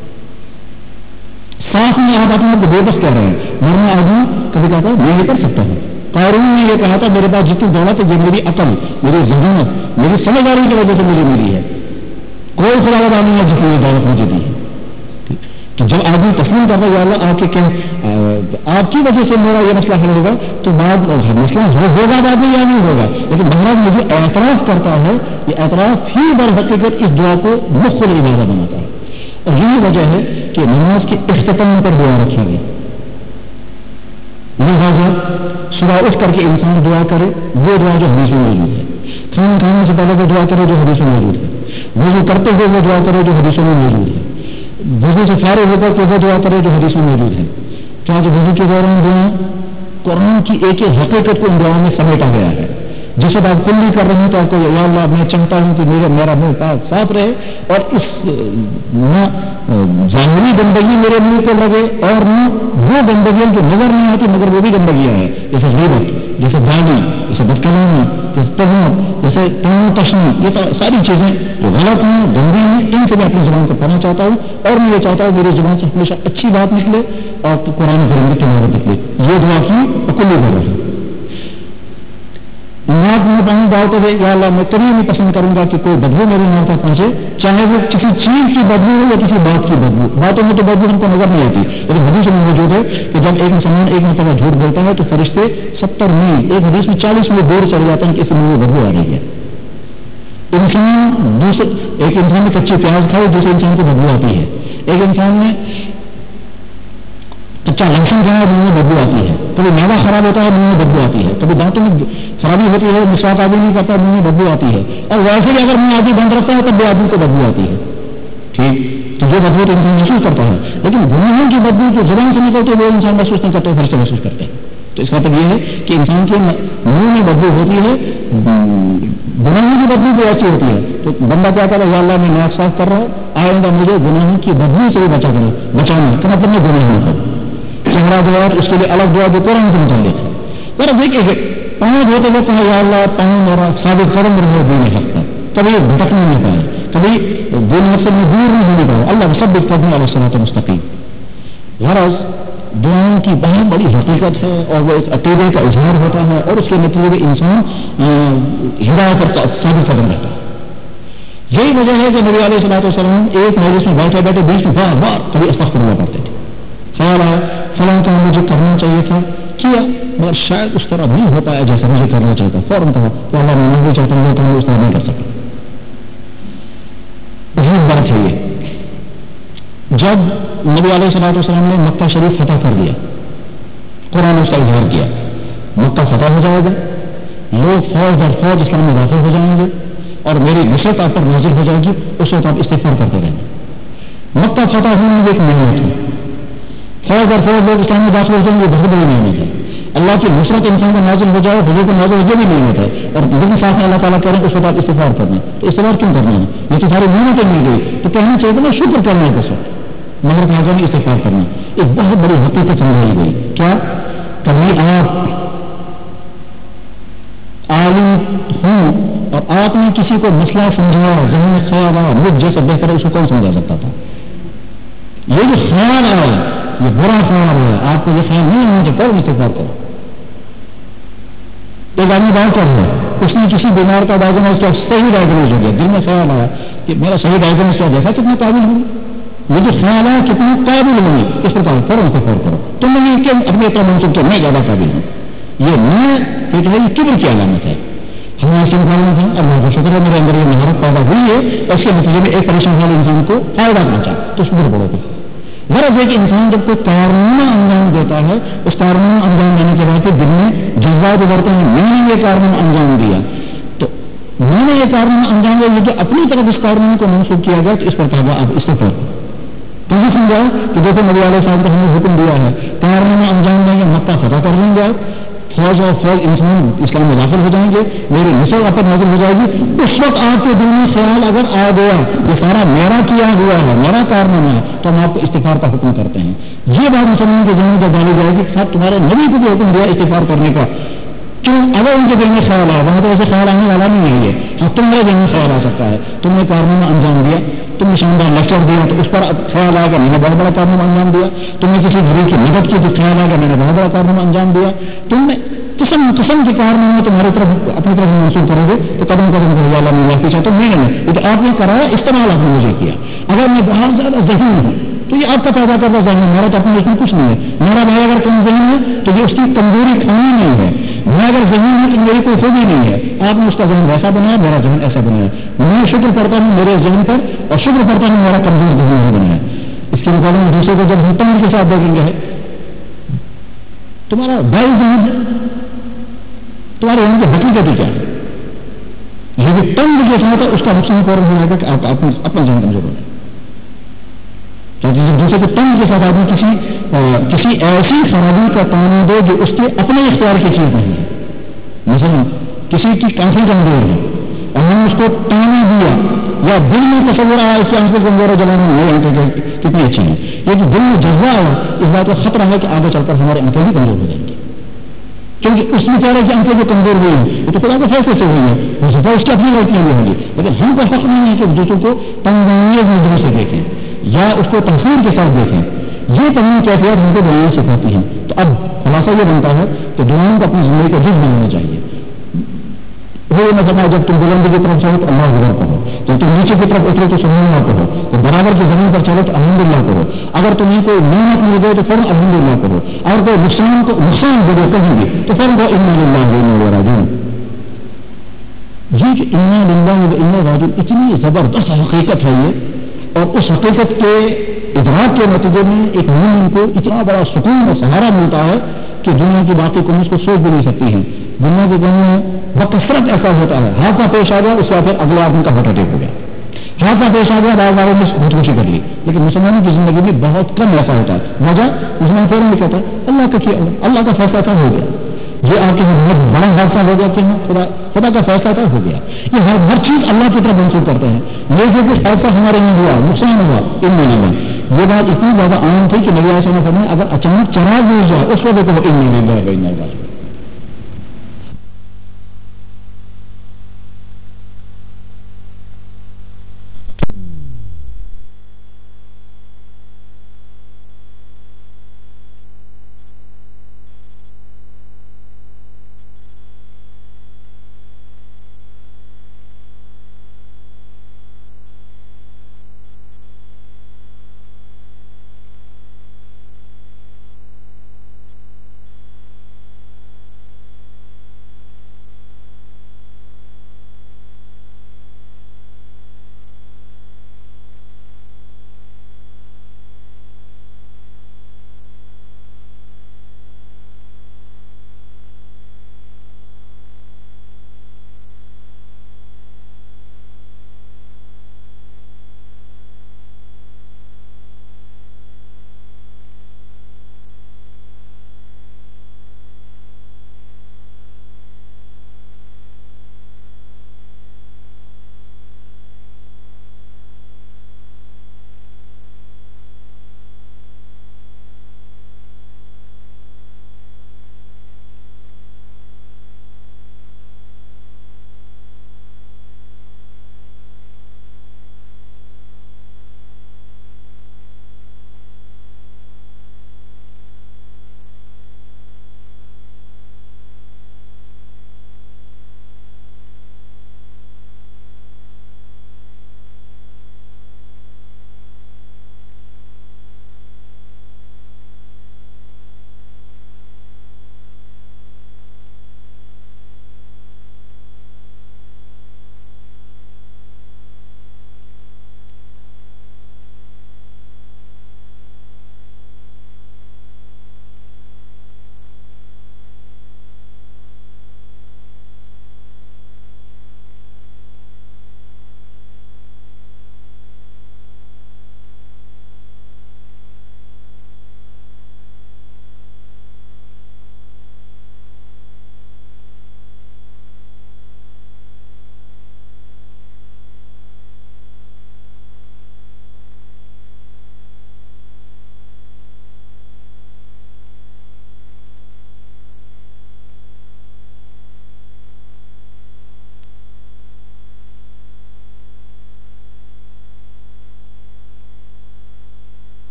ساتھ میں آپ اپنے کو بے بس کہہ رہے ہیں. ورنہ آدمی کبھی کہتا ہے میں یہ کر سکتا ہوں. قارون نے یہ کہا تھا میرے پاس جتنی دولت ہے یہ میری عقل، میری ذہانت، میری سمجھداری کی وجہ سے مجھے ملی ہے، کوئی خدا ودا نہیں ہے جس نے یہ دولت مجھے دی ہے. تو جب آدمی تسلیم کرتا ہے یا اللہ آپ کی وجہ سے میرا یہ مسئلہ حل ہوگا تو بعد مسئلہ ہوگا بعد میں یا نہیں ہوگا، لیکن بہرحال مجھے اعتراف کرتا ہے. یہ اعتراف ہی در حقیقت اس دعا کو مخ العبادت بناتا ہے. اور یہی وجہ ہے کہ نماز کے اختتام پر دعا رکھی گئی. لہٰذا صبح اٹھ کر کے انسان دعا کرے وہ دعا جو حدیث میں موجود ہے، کھانا کھانے سے پہلے وہ دعا کرے جو حدیث میں موجود ہے، وضو کرتے ہوئے وہ دعا کرے جو حدیثوں میں موجود ہے، وضو سے فارغ ہو کر کے وہ دعا کرے جو حدیث میں موجود ہے. کیا جو وضو کے دوران دعا قرآن کی ایک ایک حقیقت کو ان دعاؤں میں سمیٹا گیا ہے. جسے آپ کلی کر رہے ہیں تو آپ کو یا اللہ میں چاہتا ہوں کہ میرا منہ پاک صاف رہے اور اس ظاہری گندگی میرے منہ کو لگے اور نہ وہ گندگیاں جو نظر نہیں آتی مگر وہ بھی گندگیاں ہیں، جیسے غیبت، جیسے گالی، جیسے بدکلامی، جیسے تہمت، جیسے تشنی، یہ ساری چیزیں جو غلط ہیں گندی ہیں، ان سے میں اپنی زبان کو پڑھنا چاہتا ہوں اور میں یہ چاہتا ہوں میری زبان سے ہمیشہ اچھی بات نکلے اور قرآن کریم کی تلاوت نکلے. یہ دعا کی کلی کر رہے ہیں. ناک میں پانی ڈالتے ہوئے یا اللہ میں کبھی نہیں پسند کروں گا کہ کوئی بدبو میری ناک تک پہنچے، چاہے وہ کسی چیز کی بدبو ہو یا کسی بات کی بدبو. باتوں میں تو بدبو ہم کو نظر نہیں آتی، لیکن حدیث میں موجود ہے کہ جب ایک انسان ایک مرتبہ جھوٹ بولتا ہے تو فرشتے 70 میل، ایک حدیث میں 40 میل دور چلے جاتے ہیں کہ اس میں بدبو آ رہی ہے. ایک انسان نے کچی پیاز کھائی، دوسرے انسان کو بدبو آتی ہے. ایک انسان نے کچا لہسن کھایا، منہ میں بدبو آتی ہے. کبھی معدہ خراب ہوتا ہے، منہ میں بدبو آتی ہے. کبھی دانتوں میں خرابی ہوتی ہے، مسواک آدمی نہیں کرتا، منہ میں بدبو آتی ہے. اور ویسے بھی اگر منہ آدمی بند رکھتا ہے تب بھی آدمی کو بدبو آتی ہے. ٹھیک، تو جو بدبو تو انسان محسوس کرتا ہے، لیکن گناہوں کی بدبو جو زبان سے نکلتی ہے وہ انسان محسوس نہیں کرتا، فرشتے محسوس کرتے ہیں. تو اس کا مطلب یہ ہے کہ انسان کے منہ میں بدبو ہوتی ہے، گناہوں کی بدبو بھی ایسی ہوتی ہے. تو بندہ کیا کرے، یا اللہ میں ناک صاف کر رہا ہوں، آئندہ مجھے گناہوں کی بدبو سے بھی بچانا کا مطلب میں گناہ نہ کروں. چہرہ دعا اس کے لیے الگ دعا جو قرآن سے متعلق ہے. پر دیکھیے پاؤں دھوتے ہوئے کہا یا اللہ پاؤں میرا ثابت قدم رہے دین حق پر، کبھی بھٹکنے نہیں پائے، کبھی دین حق سے دور نہیں ہونے پائے. اللہ ثبت قدم علی الصراط المستقیم. غرض دعاؤں کی بہت بڑی حقیقت ہے اور وہ ایک عقیدے کا اظہار ہوتا ہے اور اس کے نتیجے میں انسان ہدایت پر ثابت قدم رہتا ہے. یہی وجہ ہے کہ نبی علیہ الصلوۃ والسلام ایک مجلس میں بیٹھے بیٹھے بیچ میں بار بار کبھی استغفر اللہ پڑھتے تھے. خیال آیا فلاں کام مجھے کرنا چاہیے تھا، کیا، مگر شاید اس طرح نہیں ہو پایا جیسا مجھے کرنا چاہتا. فوراً کہا کہ اللہ میں نہیں چاہتا ہوں تو اس طرح نہیں کر سکتا. بہت بات ہے یہ. جب نبی علیہ الصلوۃ والسلام نے مکہ شریف فتح کر دیا، قرآن نے اس کا اظہار کیا، مکہ فتح ہو جائے گا، لوگ فوج در فوج اسلام میں داخل ہو جائیں گے اور میری نصرت آپ پر نازل ہو جائے گی، اس وقت آپ استغفار کرتے رہیں گے. مکہ فتح ہونے میں ایک نعمت ہے، فوج در فوج لوگ اسلام میں داخل ہو جائیں گے، بہت بڑی نعمت ہے. اللہ کی نصرت انسان کو نازل ہو جائے، حضور کو نازل ہو جائے بھی نعمت ہے. اور لیکن ساتھ میں اللہ تعالیٰ کہہ رہے ہیں اس وقت آپ استغفار کرنا. تو استغفار کیوں کرنا ہے؟ یہ تو ساری نعمتیں مل گئی، تو کہنا چاہیے کہ شکر کرنا ہے اس وقت، مگر کہا جائے استغفار کرنا. ایک بہت بڑی حقیقت سمجھائی گئی. کیا کبھی آپ عالم ہوں اور آپ نے کسی کو مسئلہ سمجھایا، ذہن میں خیال آیا، مجھ جیسا بہتر ہے اس کو کون سمجھا سکتا تھا؟ یہ جو خیال آیا یہ برا خیال ہے، آپ کو یہ خیال نہیں ہونا چاہیے، کون استغفار کرو. ایک آدمی ڈاکٹر ہے، اس نے کسی بیمار کا ڈائگنوز کیا، صحیح ڈائگنوز ہو گیا، دل میں خیال آیا کہ میرا صحیح ڈائگنوز کیا، دیکھا کتنا قابل ہوں، مجھے خیال آیا کتنا قابل ہوں، اس پر فوراً استغفار کرو. تم نے یہ کہ اپنے اتنا منصوب کیا میں زیادہ قابل ہوں، یہ میں یہ کبر کی علامت ہے. ہمیں ایسے مقام تھا، اللہ کا شکر ہے میرے اندر یہ مہارت پیدا ہوئی ہے، اس کے نتیجے میں ایک پریشان والے انسان کو فائدہ پہنچا تو شکر پڑو گے. غرض ہے کہ انسان جب کوئی کارنامہ انجام دیتا ہے، اس کارنامہ انجام دینے کے بعد دل میں جذبات ابھرتے ہیں، میں نے یہ کارنامہ انجام دیا، تو میں نے یہ کارنامہ انجام دیا، جو اپنی طرف اس کارنامے کو منسوخ کیا گیا تو اس پر کہا آپ استغفار کرو. تو یہ سمجھا کہ دیکھو نبی علیہ السلام کو ہم نے حکم دیا ہے، کارنامہ انجام دیں گے، مکہ فتح کر لیں گے آپ، فوج اور فوج انسان اسلام میں داخل ہو جائیں گے، میری نسل آپ پر نازل ہو جائے گی. اس وقت آپ کے دل میں خیال اگر آ گیا یہ سارا میرا کیا ہوا ہے، میرا کارنامہ ہے، تو ہم آپ کو استغفار کا حکم کرتے ہیں. یہ بات مسلمان کے ذہن میں جب ڈالی جائے گی کہ صاحب تمہارے نبی کو بھی حکم دیا استغفار کرنے کا، کیوں؟ اگر ان کے دل میں خیال آیا، وہاں تو ایسے خیال آنے والا نہیں ہے. ہاں تمہارے دل میں خیال آ سکتا ہے، تم نے کارنامہ انجام دیا، تم نے شاندار لیکچر دیا تو اس پر خیال آئے گا میں نے بہت بڑا کارنامہ انجام دیا، تم نے کسی غریب کی مدد کی تو خیال آئے گا میں نے بہت بڑا کارنامہ انجام دیا. تم نے قسم کے کارنامے تمہاری طرف اپنی طرف منسوخ کرو گے تو قدم کرو اللہ میں معافی چاہتا ہوں. میں تو آپ نے کرایا، استعمال آپ نے مجھے کیا. اگر میں بہت زیادہ ذہین ہوں تو یہ آپ کا پیدا کرتا ذہن ہے، میرا تو اپنے اس میں کچھ نہیں ہے. میرا بھائی اگر کم ذہین ہے تو یہ اس کی کمزوری خامی نہیں ہے. میں اگر ذہین ہوں تو میری کوئی خوبی نہیں ہے. آپ نے اس کا ذہن ویسا بنایا، میرا ذہن ایسا بنایا. میں شکر کرتا ہوں میرے ذہن پر اور شکر کرتا ہوں میرا کمزور ذہن نہیں بنایا. اس کے مقابلے میں دوسرے کو جب ہم تنگ کے ساتھ دیکھیں گے، تمہارا بھائی ذہن تمہارے ذہن کی حقیقت ہی کیا ہے، یہ جو تنگ کے ساتھ ہے اس کا نقصان فوراً ہو جائے گا کہ آپ اپنا ذہن کمزور ہو جائے. جب دوسرے کو تنگ کے ساتھ آدمی کسی ایسی خرابی کا کام دے جو اس کے اپنے اختیار کی چیز نہیں ہے. مثلا کسی کی آنکھیں کمزور ہے اور ہم اس کو ٹانا دیا یا دل میں تصور آیا اس کی آنکھیں کمزور ہے جلانا نہیں آنکھیں کتنی اچھی ہیں، لیکن دل میں جذبہ آیا اس بات کا خطرہ ہے کہ آگے چل کر ہماری آنکھیں بھی کمزور ہو جائیں گی، کیونکہ اس میں کہہ رہے کہ آنکھیں جو کمزور ہوئی ہیں یہ تو خدا کے فیصلے سے ہوئی ہیں، ہو سکتا ہے اس کی اپنی غلطیاں بھی ہوں گی، لیکن ہم کو حق نہیں ہے کہ دوسروں کو تنگانیز نظروں سے دیکھیں یا اس کو تحسین کے ساتھ دیکھیں۔ یہ تمام کیفیات ہم کو دنیا سکھاتی ہیں۔ تو اب خلاصہ یہ بنتا ہے کہ دنیا کو اپنی زندگی کا جز بنانا چاہیے۔ وہ یہ نہ جب تم بلندی کی طرف چلو تو اللہ اکبر کہو، جب تم نیچے کی طرف اترو تو سبحان اللہ کہو، تو برابر کی زمین پر چلو تو الحمدللہ کہو، اگر تمہیں کوئی نعمت مل گئی تو فوراً الحمدللہ کہو، اگر کوئی نقصان دے دو کہیں بھی تو فوراً کہو انا للہ و انا الیہ راجعون۔ یہ جو انا للہ و انا الیہ راجعون اتنی زبردست حقیقت ہے یہ، اور اس حقیقت کے ادراک کے نتیجے میں ایک مومن کو اتنا بڑا سکون اور سہارا ملتا ہے کہ دنیا کی باقی قومیں اس کو سوچ بھی نہیں سکتی ہیں۔ دنیا کی قوموں بکثرت ایسا ہوتا ہے، حادثہ پیش آ گیا اس کا پھر اگلے آدمی کا ہارٹ اٹیک ہو گیا، حادثہ پیش آ گیا بازاروں میں خودکشی کر لی، لیکن مسلمانوں کی زندگی میں بہت کم ایسا ہوتا ہے۔ وجہ مسلمان فوراً یہ کہتا ہے اللہ کا کیا، اللہ کا فیصلہ کیا ہو گیا، یہ آپ کے بہت بڑا حادثہ ہو گیا کہ خدا کا فیصلہ کیا ہو گیا، یہ ہر چیز اللہ کی طرف منسوخ کرتے ہیں۔ یہ جو کچھ حادثہ ہمارے یہاں ہوا، نقصان ہوا، ان میں یہ بات اتنی زیادہ عام تھی کہ نبی علیہ السلام نے فرمایا اگر اچانک چراغ بجھ جائے اس وقت کہو انا للہ و انا الیہ راجعون۔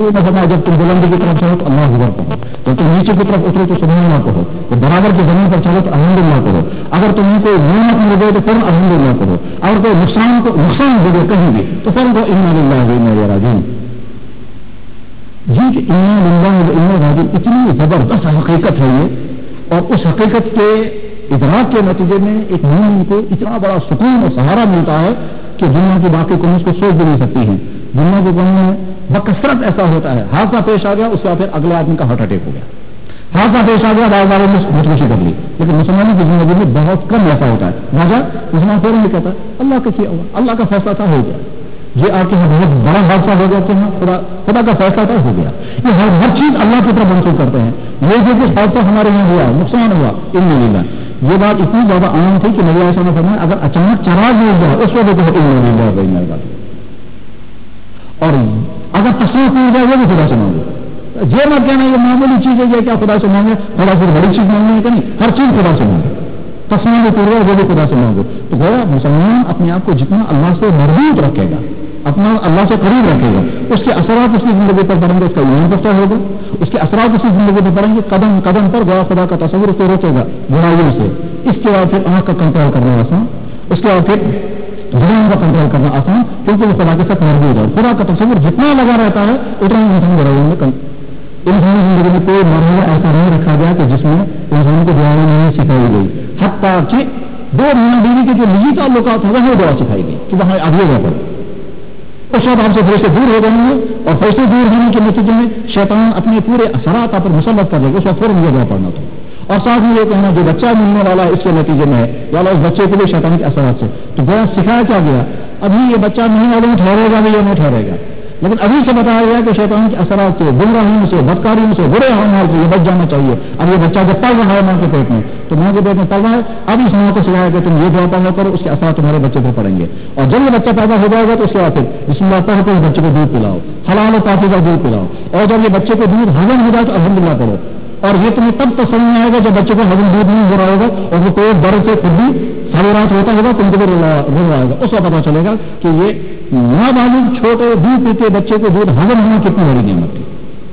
फरमाया जब तुम बुलंदी की तरफ चलो तो अल्लाह अकबर कहो, तो तुम नीचे की तरफ उतरो तो सुभान अल्लाह कहो, तो बराबर की जमीन पर चलो तो अल्हम्दुलिल्लाह कहो, अगर तुम्हें कोई नियामत मिल गई तो फिर अल्हम्दुलिल्लाह कहो, अगर कोई नुकसान हो गया कहीं भी तो फिर वो इन्ना लिल्लाहि व इन्ना इलैहि राजिऊन। जी कि इन्ना लिल्लाहि व इन्ना इलैहि राजिऊन इतनी जबरदस्त हकीकत है ये, और उस हकीकत के इदराक के नतीजे में एक मोमिन को इतना बड़ा सुकून और सहारा मिलता है कि दुनिया की बाकी कौन उसको सोच भी नहीं सकती है। दुनिया के कौन में बकसरत ऐसा होता है, हादसा पेश आ गया उसके बाद फिर अगले आदमी का हार्ट अटैक हो गया, हादसा पेश आ गया बार बार खुदकुशी कर ली, लेकिन मुसलमानों की जिंदगी में बहुत कम ऐसा होता है। राजा मुसलमान फिर नहीं कहता अल्लाह का किया हुआ, अल्लाह का फैसला था हो गया, ये आपके यहाँ बहुत बड़ा हादसा हो गया कि हाँ खुदा का फैसला था हो गया। ये हर चीज अल्लाह की तरफ मंसूब करते हैं। ये जो कुछ हादसा हमारे यहाँ हुआ, नुकसान हुआ, इन्ना लिल्लाह, ये बात इतनी ज्यादा आम थी कि नबी अलैहि सल्लम ने फरमाया अगर अचानक चराग मिल जाए उस वक्त तो इन्ना लिल्लाह व इन्ना इलैहि राजिऊन, और अगर तस्वीर टूट जाए वो भी खुदा से मांगो। ये मत कहना ये मामूली चीज है, ये क्या खुदा से मांगे, खुदा से बड़ी चीज मांगनी है कि नहीं, हर चीज खुदा से मांगो, तस्वीर भी टूट जाए वो भी खुदा से मांगो। तो गोया मुसलमान अपने आप को जितना अल्लाह से मरबूत रखेगा, अपना अल्लाह से करीब रखेगा, उसके असरात उसकी जिंदगी पर पड़ेंगे, उसका ईमान पुख्ता होगा, उसके असरात उसकी जिंदगी पर पड़ेंगे, कदम कदम पर गोया खुदा का तस्वीर उसको रोकेगा बुराइयों से। इसके बाद फिर आंख का कंट्रोल करना आसान, उसके बाद फिर जुबान का कंट्रोल करना आसान, क्योंकि वो खुदा के साथ मरबूत है। खुदा का तस्वीर जितना लगा रहता है उतना इंसान बुराइयों में इंसानी जिंदगी में कोई मरहला ऐसा नहीं रखा गया कि जिसमें इंसान को दुआ नहीं सिखाई गई, हत्ता कि दो मियां बीवी के जो निजी ताल्लुकात है वहाँ दुआ सिखाई गई कि वहाँ आगे जा पड़े। उस वक्त आपसे फरिश्ते दूर हो जाएंगे और फरिश्ते दूर होने के नतीजे में शैतान अपने पूरे असरात आप पर मुसल्लत कर देगा, उस वक्त फिर मुझे दुआ पढ़ना था। और साथ में ये कहना जो बच्चा मिलने वाला है इसके नतीजे में है वाला उस बच्चे के लिए शैतान के असरात से, तो गोया सिखाया क्या गया, अभी ये बच्चा मिलने वाले में ठहरेगा भी या नहीं ठहरेगा, लेकिन अभी से बताया गया कि शैतान के असरात से, गुमराहियों से, बदकारियों से, बुरे अमाल से ये बच जाना चाहिए। अब ये बच्चा जब पल रहा है माँ के पेट में, तो माँ के पेट में पल रहा है, अब इस माँ को सिखाया कि तुम ये दुआ पढ़ा करो, उसके असरात तुम्हारे बच्चे पर पड़ेंगे। और जब ये बच्चा पैदा हो जाएगा तो उसके बाद फिर बिस्मिल्लाह पढ़ के बच्चे को दूध पिलाओ, हलाल और पाकीज़ा दूध पिलाओ, और जब ये बच्चे को दूध हजम हो जाए तो अल्हम्दुलिल्लाह पढ़ो। और ये तुम्हें तब तसल्ली में आएगा जब बच्चे को हजम दूध नहीं हो रहा होगा और वो कोई दर्द से खुद भी सवेरात होता होगा, तुमको भी रोना आएगा, उस वक्त पता चलेगा कि ये नाबालिग छोटे दूध पीते बच्चे को दूध हजम होना कितनी बड़ी नेमत थी।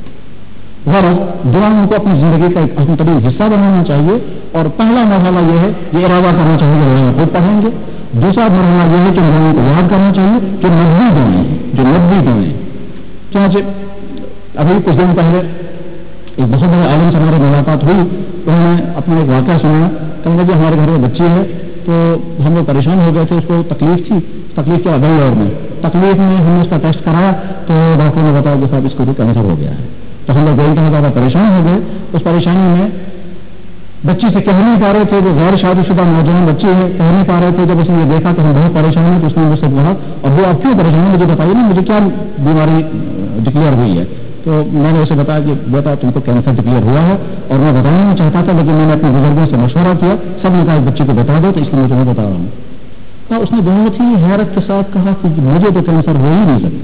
गरज दुआओं को अपनी जिंदगी का एक अहम तरीन हिस्सा बनाना चाहिए। और पहला मरहला यह है ये इरादा करना चाहिए कि खुद पढ़ेंगे। दूसरा मरहला यह है कि लोगों को याद करना चाहिए कि नब्बी दुआएं जो नब्बी दुआएं चाहे अभी कुछ दिन पहले एक बहुत बड़े आलिम से हमारी मुलाकात हुई, उन्होंने अपना एक वाक़या सुनाया, कहने लगे हमारे घर में बच्ची है तो हम लोग परेशान हो गए थे, उसको तकलीफ थी, तकलीफ के अगले दौर में तकलीफ में हमने उसका टेस्ट कराया तो डॉक्टर ने बताया कि साहब इसको भी कैंसर हो गया है। तो हम लोग बहुत ज़्यादा परेशान हो गए। उस परेशानी में बच्ची से कह नहीं पा रहे थे, वो गैर शादीशुदा नौजवान बच्ची है, कह नहीं पा रहे थे। जब उसने ये देखा कि हम बहुत परेशान हैं तो उसने मुझसे कहा और वो आप क्यों परेशान है, मुझे बताइए ना, मुझे क्या बीमारी डिक्लेयर हुई है। तो मैंने उसे बताया कि बेटा तुमको कैंसर डिक्लेयर हुआ है और मैं बताना चाहता था लेकिन मैंने अपने बुजुर्गों से मशवरा किया, सब ने कहा बच्चे को बता दो, तो इसलिए मैं तुम्हें बता रहा हूँ। तो उसने बहुत ही हैरत के साथ कहा कि मुझे तो कैंसर हो ही नहीं सकता।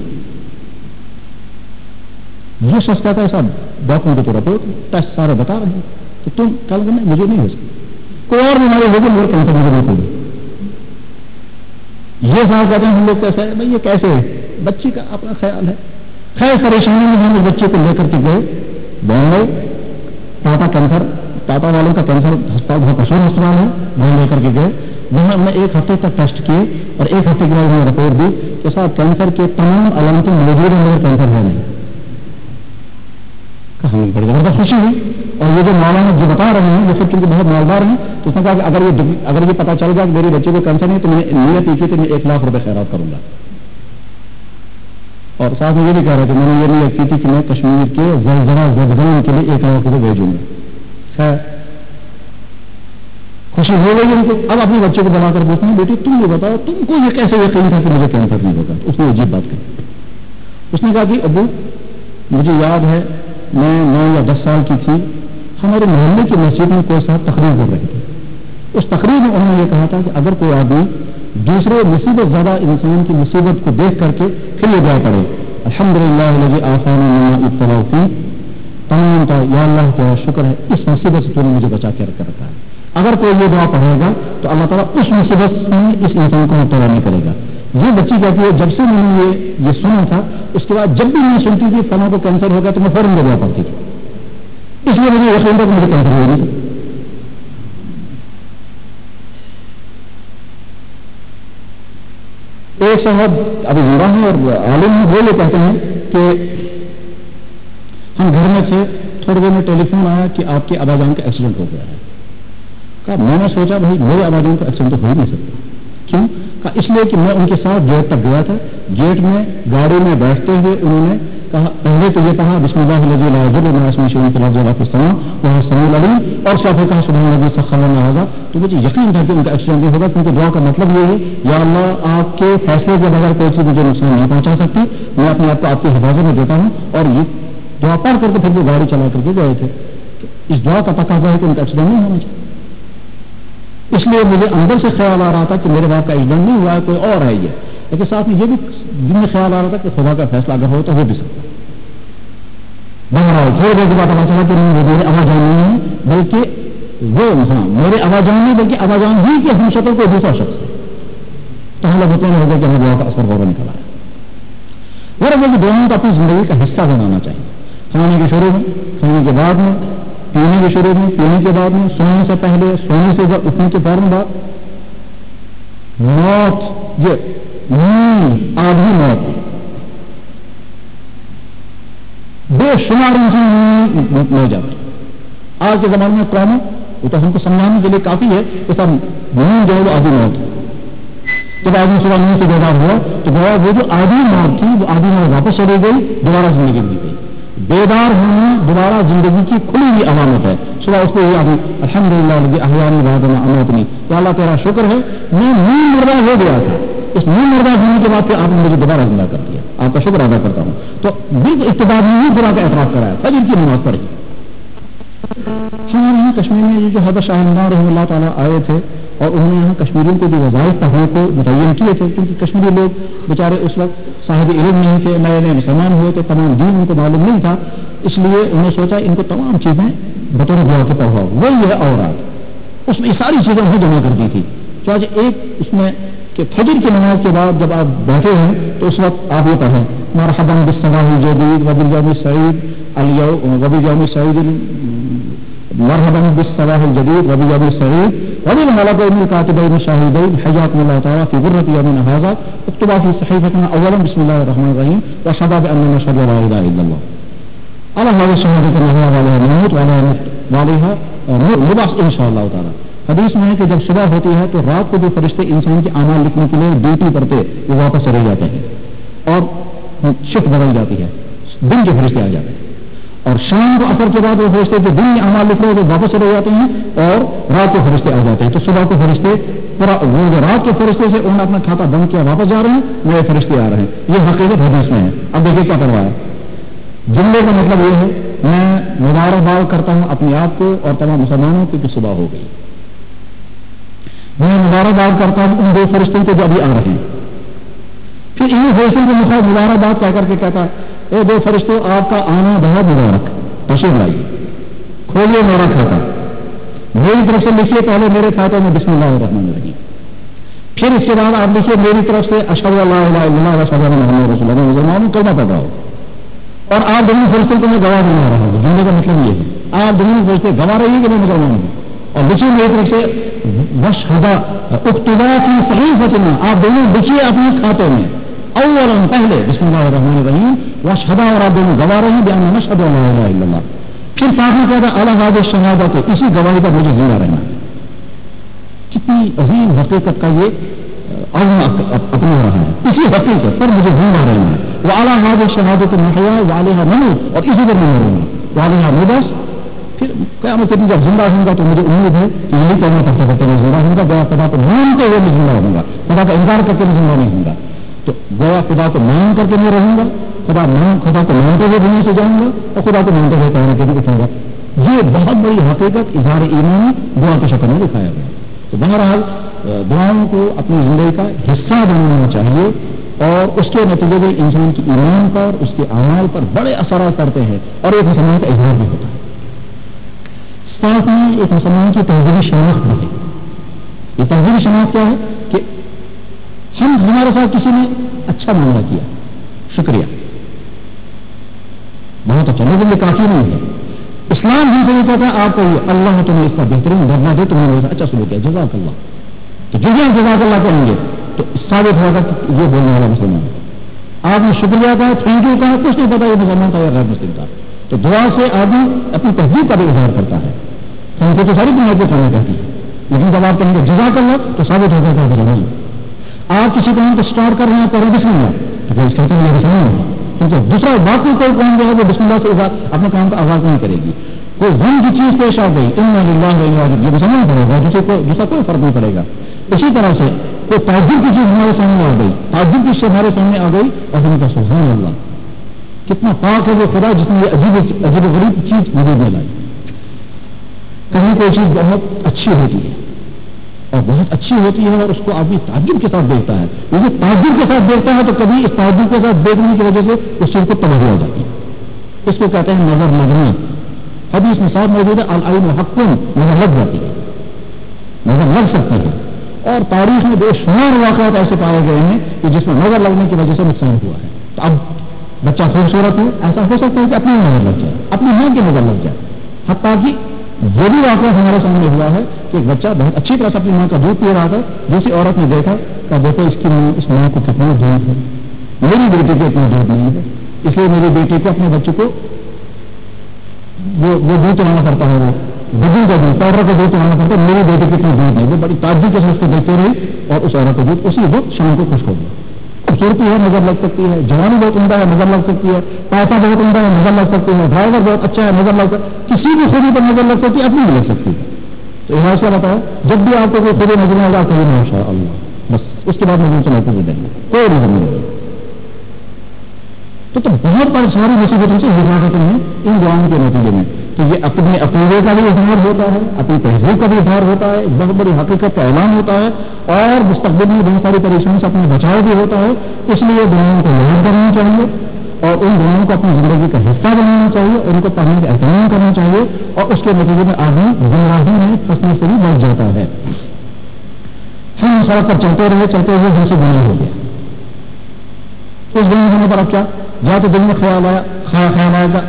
ये शख्स कहता है साहब डॉक्टर को तो रिपोर्ट टेस्ट सारे बता रहे हैं तो तुम क्या लगे मुझे नहीं हो सकता, कोई और बीमारी होगी मगर कैंसर मुझे नहीं होगी। ये साहब कहते हैं हम लोग कैसे भाई ये कैसे बच्ची का अपना ख्याल है। खैर परेशानी में हम बच्चे को लेकर के गए बॉम्बे, टाटा वालों का कैंसर अस्पताल बहुत मशहूर अस्पताल है, वहाँ लेकर के गए। वहाँ हमने एक हफ्ते तक टेस्ट किए और एक हफ्ते के बाद उन्होंने रिपोर्ट दी कि साहब कैंसर के तमाम अलामतें मौजूद हैं मगर कैंसर है नहीं। हमें बड़ी जबरदस्त खुशी हुई। और ये जो मौलाना जो बता रहे हैं वो फिर क्योंकि बहुत मालदार हैं, तो उसने कहा कि अगर ये पता चल गया कि मेरे बच्चे को कैंसर नहीं तो मैं नीयत की तो मैं 1 लाख रुपए खैरात करूंगा। और साथ में ये भी कह रहे थे मैंने ये नीयत की थी कि मैं कश्मीर के ज़लज़ला के लिए 1 लाख रुपए भेजूंगा। खैर खुशी हो गई उनको। अब अपने बच्चे को बनाकर पूछते हैं बेटी तुम ये बताओ तुमको ये कैसे यकीन था कि मुझे कैंसर नहीं होगा। उसने अजीब बात कही, उसने कहा कि अब्बू मुझे याद है मैं 9 या 10 साल की थी, हमारे मोहल्ले की मस्जिद में कोई साहब तकरीर कर रहे थे। उस तकरीर में उन्होंने ये कहा था कि अगर कोई आदमी दूसरे मुसीबत ज़्यादा इंसान की मुसीबत को देख करके फिर ये दुआ पड़े अल्हम्दुलिल्लाह लज़ी आफ़ानी मिम्मा इब्तला फी, तमाम का या अल्लाह तेरा शुक्र है इस मुसीबत से तूने मुझे बचा के रखा है। अगर कोई ये दुआ पढ़ेगा तो अल्लाह ताला उस मुसीबत में इस इंसान को मुब्तला नहीं करेगा। یہ بچی کہتی ہے جب سے میں نے یہ سنا تھا اس کے بعد جب بھی میں سنتی تھی فلاں کو کینسر ہو گیا تو میں فوراً دوا پڑتی تھی، اس لیے مجھے یقین تھا کہ مجھے کینسر ہو نہیں۔ ایک صاحب ابھی زندہ ہیں اور عالم ہیں، وہ یہ کہتے ہیں کہ ہم گھر میں تھے، تھوڑی دیر میں ٹیلی فون آیا کہ آپ کے ابا جان کا ایکسیڈنٹ ہو گیا ہے۔ کہا میں نے سوچا بھائی میرے ابا جان کا ایکسیڈنٹ تو ہو ہی نہیں سکتا، کیوں؟ کہا اس لیے کہ میں ان کے ساتھ گیٹ تک گیا تھا، گیٹ میں گاڑی میں بیٹھتے ہوئے انہوں نے کہا پہلے تو یہ کہا بسم اللہ الذی لا یضر مع اسمہ شیء فی الارض ولا فی السماء وهو السمیع العلیم، اور صاحب کہا سبحان الذی سخر لنا ھذا، تو مجھے یقین تھا کہ ان کا ایکسیڈنٹ نہیں ہوگا، کیونکہ دعا کا مطلب یہ ہے یا اللہ آپ کے فیصلے کے بغیر کوئی چیز مجھے نقصان نہیں پہنچا سکتی، میں اپنے آپ کو آپ کی حفاظت میں دیتا ہوں۔ اور یہ دعا پڑھ کر کے پھر وہ گاڑی چلا کر کے گئے تھے، تو اس دعا کا تقاضا ہے کہ ان کا ایکسیڈنٹ نہیں ہونا چاہیے۔ اس لیے مجھے اندر سے خیال آ رہا تھا کہ میرے باپ کا ایکسیڈنٹ نہیں ہوا ہے، کوئی اور ہے یہ، لیکن ساتھ میں یہ بھی دل میں خیال آ رہا تھا کہ خدا کا فیصلہ اگر ہو تو ہو بھی سکتا ہے۔ بہرحال تھوڑی دیر کے بعد پتا چلا کہ نہیں، وہ میرے ابا جان نہیں ہے، بلکہ وہ میرے ابا جان نہیں بلکہ ابا جان ہی کے ہم شکل کوئی دوسرا شخص ہے۔ تو ہم لوگ اتنے ہو گئے کہ ہمیں دعا کا اثر غور نکلا ہے۔ غرض ہے دعاؤں کو اپنی زندگی کا حصہ بنانا چاہیے، کھانے کے شروع میں، کھانے کے بعد میں، پینے کے شروع میں، پینے کے بعد میں، سونے سے پہلے، سونے سے جب اٹھنے کے فوراً بعد، موت، یہ نیند، آدھی موت، بے شمار انسان مر جاتے ہیں۔ آج کے زمانے میں قوم ہے، وہ تو ہم کو سمجھانے کے لیے کافی ہے کہ سب نیند جو ہے وہ آدھی موت ہے۔ جب آدمی صبح نیند سے بیدار ہوا تو وہ جو آدھی موت تھی وہ آدھی موت واپس چلی گئی، دوبارہ زندگی مل گئی۔ بیدار ہونا دوبارہ زندگی کی کھلی ہوئی علامت ہے۔ صبح اس کو یہ آدمی الحمدللہ الذی احیانی بعد ما اماتنی، کہ اللہ تیرا شکر ہے میں نیند مردہ ہو گیا تھا، اس نیند مردہ ہونے کے بعد پھر آپ نے مجھے دوبارہ زندہ کر دیا، آپ کا شکر ادا کرتا ہوں۔ تو بالکل ابتدا میں ہی خدا کا اعتراف کرایا، فجر کی نماز پڑھی۔ ہمارے یہاں کشمیر میں جو حضرت شاہ رحمہ رحمہ اللہ تعالیٰ آئے تھے اور انہوں نے یہاں کشمیریوں کو جو وظائف تھا کو متعین کیے تھے، کیونکہ کشمیری لوگ بیچارے اس وقت صاحب علم نہیں تھے، نئے نئے مسلمان ہوئے تھے، تمام دین ان کو معلوم نہیں تھا، اس لیے انہوں نے سوچا ان کو تمام چیزیں بطور دعا کے پڑھاؤ، وہی ہے اورات، اس میں یہ ساری چیزیں انہیں جمع کر دی تھی۔ تو آج ایک اس میں کہ فجر کی نماز کے بعد جب آپ بیٹھے ہیں تو اس وقت آپ یہ پڑھیں مرحبا بالصباح الجدید وبالیوم السعید اليوم وبالیوم السعید مرحبا بالصباح الجدید وبالیوم السعید وبالملكين الكاتبين الشاهدين حياكم الله تعالى في غرة يومنا هذا اكتبوا في صحيفتنا اولا بسم الله الرحمن الرحيم واشهد بان نشهد لا اله الا الله على هذه الشهادة نحيا وعليها نموت وعليها نبعث ان شاء الله تعالى۔ حدیث میں ہے کہ جب صبح ہوتی ہے تو رات کو جو فرشتے انسان کے اعمال لکھنے کے لیے ڈیوٹی کرتے وہ واپس چلے جاتے ہیں اور شفٹ بدل جاتی ہے، دن کے فرشتے آ جاتے ہیں، اور شام کو اثر کے بعد وہ فرشتے جو دن میں اعمال لکھ رہے ہیں وہ واپس چلے جاتے ہیں اور رات کے فرشتے آ جاتے ہیں۔ تو صبح کو فرشتے وہ جو رات کے فرشتے سے انہوں نے اپنا کھاتا بند کیا واپس جا رہے ہیں، نئے فرشتے آ رہے ہیں، یہ حقیقت حدیث میں ہے۔ اب دیکھیے کیا کروایا جملے کا مطلب یہ ہے میں مبارکباد کرتا ہوں اپنے آپ کو اور تمام مسلمانوں کو کہ صبح ہو گئی، میں مبارکباد کرتا ہوں ان دو فرشتوں کو جو ابھی آ رہے ہیں۔ پھر ان فرشتوں کو مبارکباد کہہ کر کے کہتا ہے اے دو فرشتوں آپ کا آنا بہت مبارک، تشریف لائیے، کھولئے میرا کھاتا، میری طرف سے لکھیے پہلے میرے کھاتے میں بسم اللہ الرحمن الرحیم، پھر اس کے بعد آپ لکھیے میری طرف سے اشہد ان لا الہ الا اللہ واشہد ان محمد رسول اللہ، مسلمانوں کلمہ پڑھ رہا ہو، اور آپ دونوں فرشتوں کو میں گواہ بنا رہا ہوں۔ جملے کا مطلب یہ ہے آپ دونوں فرشتے گواہ رہیے کہ میں مسلمان ہوں، اور لکھیے میری طرف سے وشہدا اکتبا فی صحیفتنا، آپ دونوں لکھیے اپنے کھاتوں میں اولا پہلے بسم اللہ الرحمن الرحیم وشہدا، اور آپ دونوں گواہ رہے ہیں بان نشہد ان لا الہ الا اللہ، پھر ساتھ میں کہتا ہے اعلی هذه الشہادۃ، اسی گواہی پر مجھے زندہ رہنا ہے۔ کتنی عظیم حقیقت کا یہ عزم اپنا رہا ہے، اسی حقیقت پر مجھے زندہ رہنا ہے۔ واعلی هذه الشہادۃ نحیا وعلیہا نموت، اور اسی پر میں مروں گا، وعلیہا نبعث، پھر قیامت کے دن جب زندہ ہوں گا تو مجھے امید ہے کہ یہی کہنا پڑتا ہے کہ میں زندہ ہوں گا، گویا خدا کو مانتے ہوئے میں زندہ ہوں گا، خدا کا انکار کر کے میں زندہ نہیں ہوں گا، تو گویا خدا کو مان کر کے میں رہوں گا، خدا کو مانتے ہوئے دنیا سے جاؤں گا اور خدا کو مانتے ہوئے قیامت کے دن اٹھوں گا۔ یہ بہت بڑی حقیقت اظہار ایمان دعا کی شکل میں دکھایا گیا۔ تو بہرحال دعاؤں کو اپنی زندگی کا حصہ بنانا چاہیے، اور اس کے نتیجے میں انسان کی ایمان پر، اس کے اعمال پر بڑے اثرات پڑتے ہیں، اور ایک مسلمان کا اظہار بھی ہوتا ہے۔ ساتھ میں ایک مسلمان کی تہذیبی شناخت بھی ہے۔ یہ تہذیبی شناخت کیا ہے کہ ہمارے ساتھ کسی نے اچھا معاملہ کیا، شکریہ، بہت اچھا، لیکن یہ کافی نہیں ہے۔ اسلام ہم سے یہ کہتا ہے آپ کو اللہ تمہیں اس کا بہترین درجہ دے، تمہیں میرے اچھا سلوک کیا، جزاک اللہ، تو جو جزاک اللہ کہیں گے تو ثابت ہوگا کہ یہ بولنے والا مسلمان ہے۔ آپ نے شکریہ کہا، تھینک یو کہا، کچھ نہیں پتا یہ مسلمان تھا یا غیر مسلم تھا، تو دعا سے آدمی اپنی تہذیب کا بھی اظہار کرتا ہے۔ تھینک یو تو ساری دنیا کو کہنا کہتی ہے، لیکن جب آپ کہیں گے جزاک اللہ تو ثابت ہو جاتا ہے نہیں۔ آپ کسی کام کو اسٹارٹ کر رہے ہیں کریں بسم اللہ، تو کوئی کہتے ہیں بسم اللہ، کیونکہ دوسرا باقی کوئی قوم جو ہے وہ بسم اللہ سے اپنے کام کا آغاز نہیں کرے گی۔ کوئی غم کی چیز پیش آ گئی، انا للہ و انا الیہ، یہ مسلمان پڑے گا، دوسرا کوئی فرق نہیں پڑے گا۔ اسی طرح سے کوئی تعجب کی چیز ہمارے سامنے آ گئی، تعجب کی چیز ہمارے سامنے آ گئی اور ہم کا سبحان اللہ، کتنا پاک ہے وہ خدا جس نے یہ عجیب غریب چیز مجھے میں لائی۔ کہیں کوئی چیز بہت اچھی ہوتی ہے اور بہت اچھی ہوتی ہے اور اس کو آدمی تعجب کے ساتھ دیکھتا ہے، لیکن تعجب کے ساتھ دیکھتا ہے تو کبھی اس تعجب کے ساتھ دیکھنے کی وجہ سے اس چیز کو توجہ ہو جاتی ہے، اس کو کہتے ہیں نظر لگنا۔ حدیث میں صاحب موجود ہے العین حق، نظر لگ جاتی ہے، نظر لگ سکتی ہے، اور تاریخ میں بے شمار واقعات ایسے پائے گئے ہیں کہ جس میں نظر لگنے کی وجہ سے نقصان ہوا ہے۔ تو اب بچہ خوبصورت ہو، ایسا ہو سکتا ہے کہ اپنی نظر لگ جائے، اپنی ماں کی نظر لگ جائے، حتیٰ کہ یہ بھی واقعہ ہمارے سامنے ہوا ہے کہ ایک بچہ بہت اچھی طرح سے اپنی ماں کا دودھ پی رہا تھا، دوسری عورت نے دیکھا کہ دیکھو اس ماں کو کتنا دودھ ہے، میری بیٹی کو اتنا دودھ نہیں ہے، اس لیے میری بیٹی کو اپنے بچے کو وہ دودھ چلانا پڑتا ہے، وہ بدو کا دودھ پاؤڈر کا دودھ چلانا پڑتا ہے، میری بیٹی کو اتنا دودھ نہیں۔ وہ بڑی تعجب کے ساتھ اس کو دیکھتے رہی اور اس عورت کا دودھ اسی وقت شام کو خوش ہو گیا۔ خوبصورتی ہے نظر لگ سکتی ہے، جوانی بہت عمدہ ہے نظر لگ سکتی ہے، پیسہ بہت عمدہ ہے نظر لگ سکتی ہے، ڈرائیور بہت اچھا ہے نظر لگ سکتی ہے، کسی بھی خوبی پر نظر لگ سکتی ہے، اپنی بھی لگ سکتی ہے۔ تو یہاں سے بتاؤ جب بھی آپ کو کوئی خوبی نظر آ جائے ماشاء اللہ، بس اس کے بعد نظر چلاتے ہوئے دیں گے، کوئی نظر نہیں لگے۔ تو بہت بڑی ساری مصیبتوں سے حفاظت ہیں ان دعاؤں کے نتیجے میں، کہ یہ اپنے عقیدے کا بھی اظہار ہوتا ہے، اپنی تہذیب کا بھی اظہار ہوتا ہے، بہت بڑی حقیقت کا اعلان ہوتا ہے، اور مستقبل میں بہت ساری پریشانی سے اپنا بچاؤ بھی ہوتا ہے۔ اس لیے دعاؤں کو یاد کرنا چاہیے اور ان دعاؤں کو اپنی زندگی کا حصہ بنانا چاہیے، ان کو پڑھنے کا اہتمام کرنا چاہیے، اور اس کے نتیجے میں آدمی گمراہی میں پھنسنے سے بھی بچ جاتا ہے۔ ہم سڑک پر چلتے رہے ہم سے گناہ ہو گیا، اس گناہ ہونے پر اب کیا، یا تو دل میں خیال آیا گا،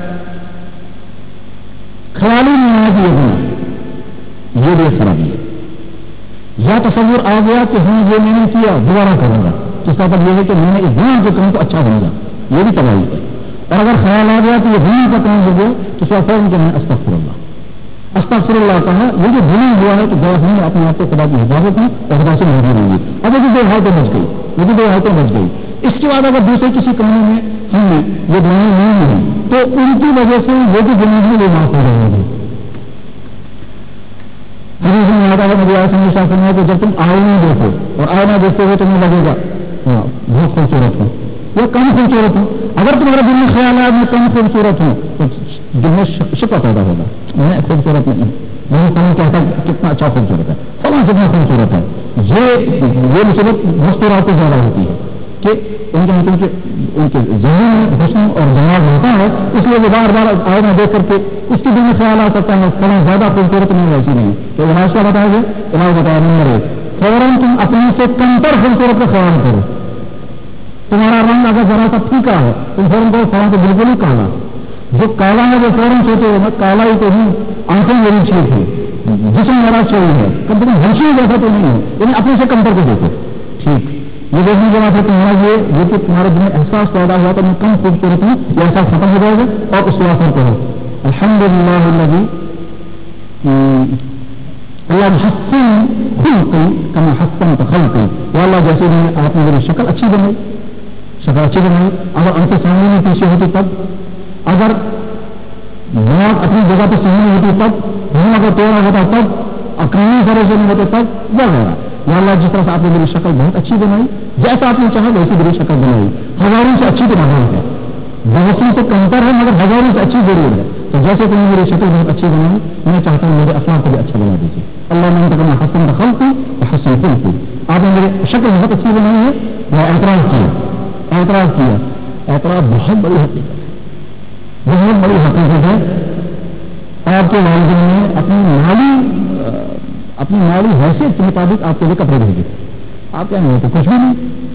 خیالی نہیں آیا کہ یہ گناہ، یہ بھی خرابی ہے، یا تصور آ گیا کہ ہاں یہ میں نے کیا دوبارہ کروں گا، اس کا مطلب یہ ہے کہ میں نے اس گناہ کے کام کو اچھا بنوں گا، یہ بھی تباہی ہے۔ اور اگر خیال آ گیا کہ یہ گناہ کا کام ہو گیا تو فوراً کہ میں استغفر اللہ کہا، یہ جو گناہ ہوا ہے تو ہم نے اپنے آپ کو خدا کی حفاظت میں اور خدا سے محفوظ رہیں گے۔ اب یہ دو حالتیں بچ گئی، یہ دو حالتیں بچ گئی۔ اس کے بعد اگر دوسرے کسی کاموں میں ہم نے یہ گناہ نہیں ہوئی تو ان کی وجہ سے یہ جو گناہ ہے وہ معاف ہو رہے ہیں۔ حدیث میں آتا ہے نبی علیہ السلام نے کہ جب تم آئینہ دیکھو اور آئینہ دیکھتے ہوئے تمہیں لگے گا بہت خوبصورت ہوں یا کم خوبصورت ہوں، اگر تمہارے دل میں خیال آئے میں کم خوبصورت ہوں تو دل میں شکوہ پیدا ہوگا، میں خوبصورت نہیں، میں فلاں کہتا کتنا اچھا خوبصورت ہے، فلاں کتنا خوبصورت ہے۔ یہ مصیبت مستورات سے زیادہ ہوتی ہے کہ ان کے ذہن میں حسن اور جمال ہوتا ہے، اس لیے وہ بار بار آئینہ دیکھ کر کے اس کے دل میں خیال آ سکتا ہے فلاں زیادہ خوبصورت نہیں ویسی نہیں، تو علاج کیا بتایا گیا؟ علاج بتایا نمبر 1، فوراً تم اپنے سے کمتر خوبصورت کا خیال کرو۔ تمہارا رنگ اگر ذرا سا پھیکا ہے تم فوراً کرو فلاں تو بالکل ہی کالا، جو کالا ہے وہ فوراً سوچے میں کالا ہی تو ہوں، آنکھیں میری ٹھیک ہے، جسم میرا صحیح ہے، کم سے کم ہنسی جیسا تو نہیں ہے، یعنی اپنے سے کمتر کو دیکھو۔ ٹھیک، یہ دیکھنے کے بعد ہے تمہارا یہ کہ تمہارے دل میں احساس پیدا ہوا تو میں کم خوبصورت ہوں، یہ احساس ختم ہو جائے گا اور اس کے بعد کرو الحمدللہ الذی اللہ حسن خلقی کما حسنت خلقی، یا اللہ جیسے آپ نے میری شکل اچھی بنائی، اگر آنکھیں سامنے میں پیچھے ہوتی تب، اگر دماغ اپنی جگہ پہ صحیح نہیں ہوتی تب، منہ اگر ٹیڑھا ہوتا تب، اکرمی سارے سے نہیں ہوتے تب، وغیرہ۔ یا اللہ جس طرح سے آپ نے میری شکل بہت اچھی بنائی، جیسا آپ نے چاہا ویسی میری شکل بنائی، ہزاروں سے اچھی تو نہیں ہے، بہتوں سے کمتر ہے مگر ہزاروں سے اچھی ضرور ہے، تو جیسے تم نے میری شکل بہت اچھی بنائی میں چاہتا ہوں میرے اخلاق کو بھی اچھا بنا دیجیے۔ اللہ نے کہا حسن خلقی وحسن خلقی، آپ نے میری شکل بہت اچھی بنائی ہے، میں اعتراض کیا، اعتراض بہت بڑی حقیقت ہے، بہت بڑی حقیقت ہے۔ آپ کے والدین نے اپنی مالی حیثیت کے مطابق آپ کے لیے کپڑے بھیجے، آپ کیا نہیں ہوتے کچھ بھی نہیں،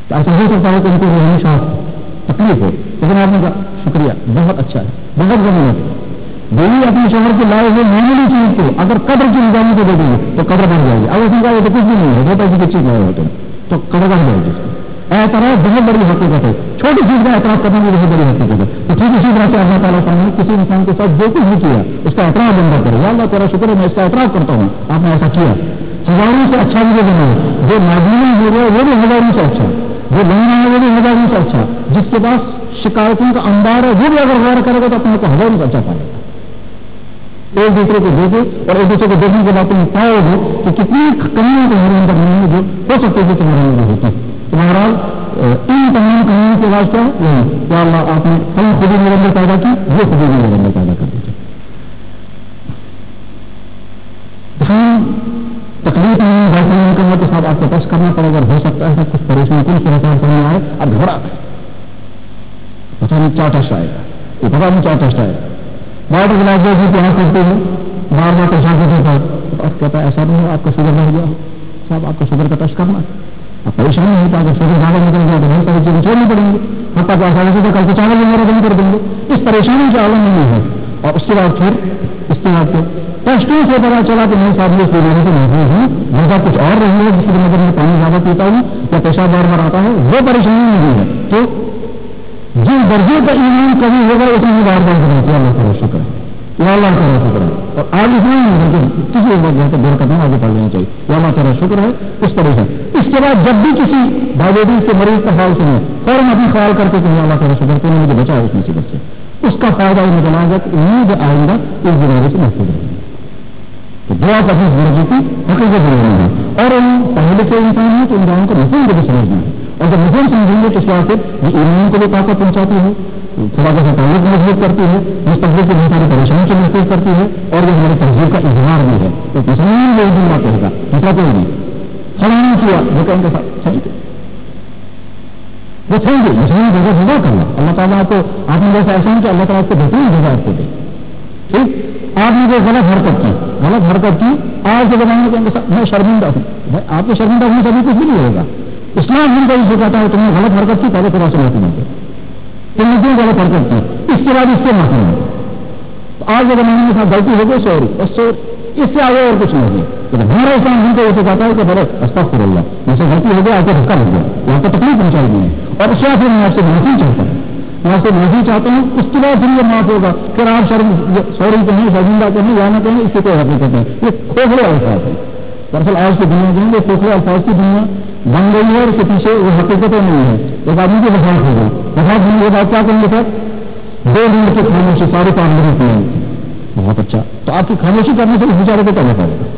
تو ایسا ہو سکتا ہے کہ ان کو روحانی شوق تکلیف ہو، لیکن آپ نے کہا شکریہ، بہت اچھا ہے، بہت ضرورت ہے. بیوی اپنے شوہر کے لائے ہوئے معمولی چیز کو اگر قدر کی نظام کو دے دیں گے تو قدر بڑھ جائے گی. اگر اس نے کہا یہ تو کچھ بھی نہیں ہے، دو پیسے کی چیز لائے ہوتے ہیں تو قدر بڑھ جائے گی. اعتراف بہت بڑی حقیقت ہے، چھوٹی چیز کا اعتراف کرنا بھی بہت بڑی حقیقت ہے. تو ٹھیک اسی طرح سے اللہ تعالیٰ نے کسی انسان کے ساتھ جو کچھ بھی کیا اس کا اعتراف بندہ کرے. یا اللہ تیرا شکر ہے میں اس کا اعتراف کرتا ہوں آپ نے ایسا کیا. ہزاروں سے اچھا مجھے بنا ہے، جو ناظرین ہو رہا ہے وہ بھی ہزاروں سے اچھا، جو بن رہا ہے وہ بھی ہزاروں سے اچھا، جس کے پاس شکایتوں کا انبار ہے وہ بھی اگر غور کرے گا تو اپنے کو ہزاروں سے اچھا پائے گا. ایک دوسرے کو دیکھو اور ایک دوسرے کو دیکھنے کے بعد تم پاؤ گے کہ کتنی کمیاں تمہارے اندر نہیں ہے جو ہو سکتے کہ تمہارے اندر ہوتی. تمہارا ان تمام کمیوں کے واسطہ یہی کہ اللہ آپ نے کئی خوبی میرے اندر پیدا کی، وہ خوبی میرے اندر پیدا کر دیجیے. تکلیف نہیں بہترین کرنے کے ساتھ آپ کو ٹچ کرنا پڑے گا. ہو سکتا ہے کچھ پریشانی کچھ پریشان کرنے آئے اب گھبرا پتہ نہیں کیا ٹیسٹ آئے گا، یہ پتہ نہیں کیا ٹیسٹ آئے گا. بار گلاس جی پیار کرتے ہیں بار بار پیشاب کرتے ہیں، آپ کہتا ہے ایسا نہیں ہے آپ کا شوگر بڑھ گیا صاحب، آپ کو شوگر کا ٹیسٹ کرنا ہے. اب پریشانی نہیں ہوتا اگر شوگر زیادہ نکل گیا تو بہت ساری چیزیں چھوڑنی پڑیں گی، حتیٰ کہ ایسا ویسے تو کل کے چاول وغیرہ بند کر دیں گے. اس پریشانی کے عالم میں ہے. اور اس کے بعد پھر اس کے بعد ٹیسٹوں سے پتا چلا کہ میں صاحب اس بیماری سے محفوظ ہوں، وجہ کچھ اور رہی ہے جس کی مدد میں پانی زیادہ پیتا ہوں یا پیشاب بار بار آتا ہے، وہ پریشانی نہیں ہے. تو جس درجے کا ایمان کبھی ہوگا اس میں بار بار کرنا چاہیے. اللہ کا شکر ہے، اللہ کا شکر ہے. اور آج اس میں کسی وجہ سے دور کرنا آگے پڑھ لینا چاہیے. اللہ تعالیٰ شکر ہے اس طرح سے. اس کے بعد جب بھی کسی ڈائبٹیز کے مریض کا حال سنیں فوراً اپنی خیال کر کے کہ اللہ تعالیٰ شکر کہ مجھے بچا اس مصیبت سے، اس کا فائدہ یہ نکل آئے گا کہ امید آئندہ اس بیماری سے محفوظ رہے گا. تو دعا کرنے زندگی کی حقیقت ضروری ہے. اور ان پہلے کے انسان ہیں تو ان دعاؤں کو مفہوم کو بھی سمجھنا ہے. اور جب مفہوم سمجھیں گے تو اس واسطے یہ ایمان کو بھی طاقت پہنچاتی ہے، خدا کے ساتھ تعلق مضبوط کرتی ہے، مستقبل کی بہت ساری پریشانی سے محفوظ کرتی ہے، اور یہ ہماری تہذیب کا اظہار بھی ہے. تو مسلمان لوگ بھی بات کہے گا دوسرا کوئی نہیں فلانا کیا وہ کہیں گے سمجھتے وہ تھیں گے مسلمان جگہ جگہ کرنا. اللہ تعالیٰ آپ کو آپ نے جیسا احسان کہ اللہ تعالیٰ آپ کو بہترین جگہ آپ کو دے. ٹھیک آپ نے جو غلط حرکت کی آج کے زمانے کے اندر میں شرمندہ ہوں. آپ کو شرمندہ ہونے سے بھی کچھ بھی نہیں ہوگا. اسلام ہم کو یہ سکھاتا ہے تم نے غلط حرکت کی پہلے خدا سے معافی مانگو. تم نے کیوں غلط حرکت کی اس کے بعد اس سے معافی مانگو. تو آج کے زمانے میں ساتھ غلطی ہو گئی سوری بس اس سے آگے اور کچھ نہیں ہے. لیکن ہمارا اسلام ہم کو یہ سکھاتا ہے کہ بڑے استغفر اللہ مجھ سے غلطی ہو گیا آپ کو دھکا لگ گیا آپ کو تکلیف پہنچائی گئی ہے اور اس وقت میں آپ سے معافی چاہتا ہوں اس کے بعد پھر یہ معاف ہوگا. پھر آپ سوری کہیں شرمندہ کہیں یا نہ کہیں اس کی کوئی حقیقت نہیں. یہ کھوکھلے الفاظ ہے. دراصل آج کی دنیا جو ہے یہ کھوکھلے الفاظ کی دنیا بن گئی ہے اور اس کے پیچھے وہ حقیقتیں نہیں ہے. ایک آدمی کی وفات ہو گئی، وفات ہونے کے بعد کیا کریں گے سر 2 دن کی خاموشی سارے کام نہیں ہوتی ہیں. بہت اچھا تو آپ کی خاموشی کرنے سے اس بیچارے کو کیا پڑے گا.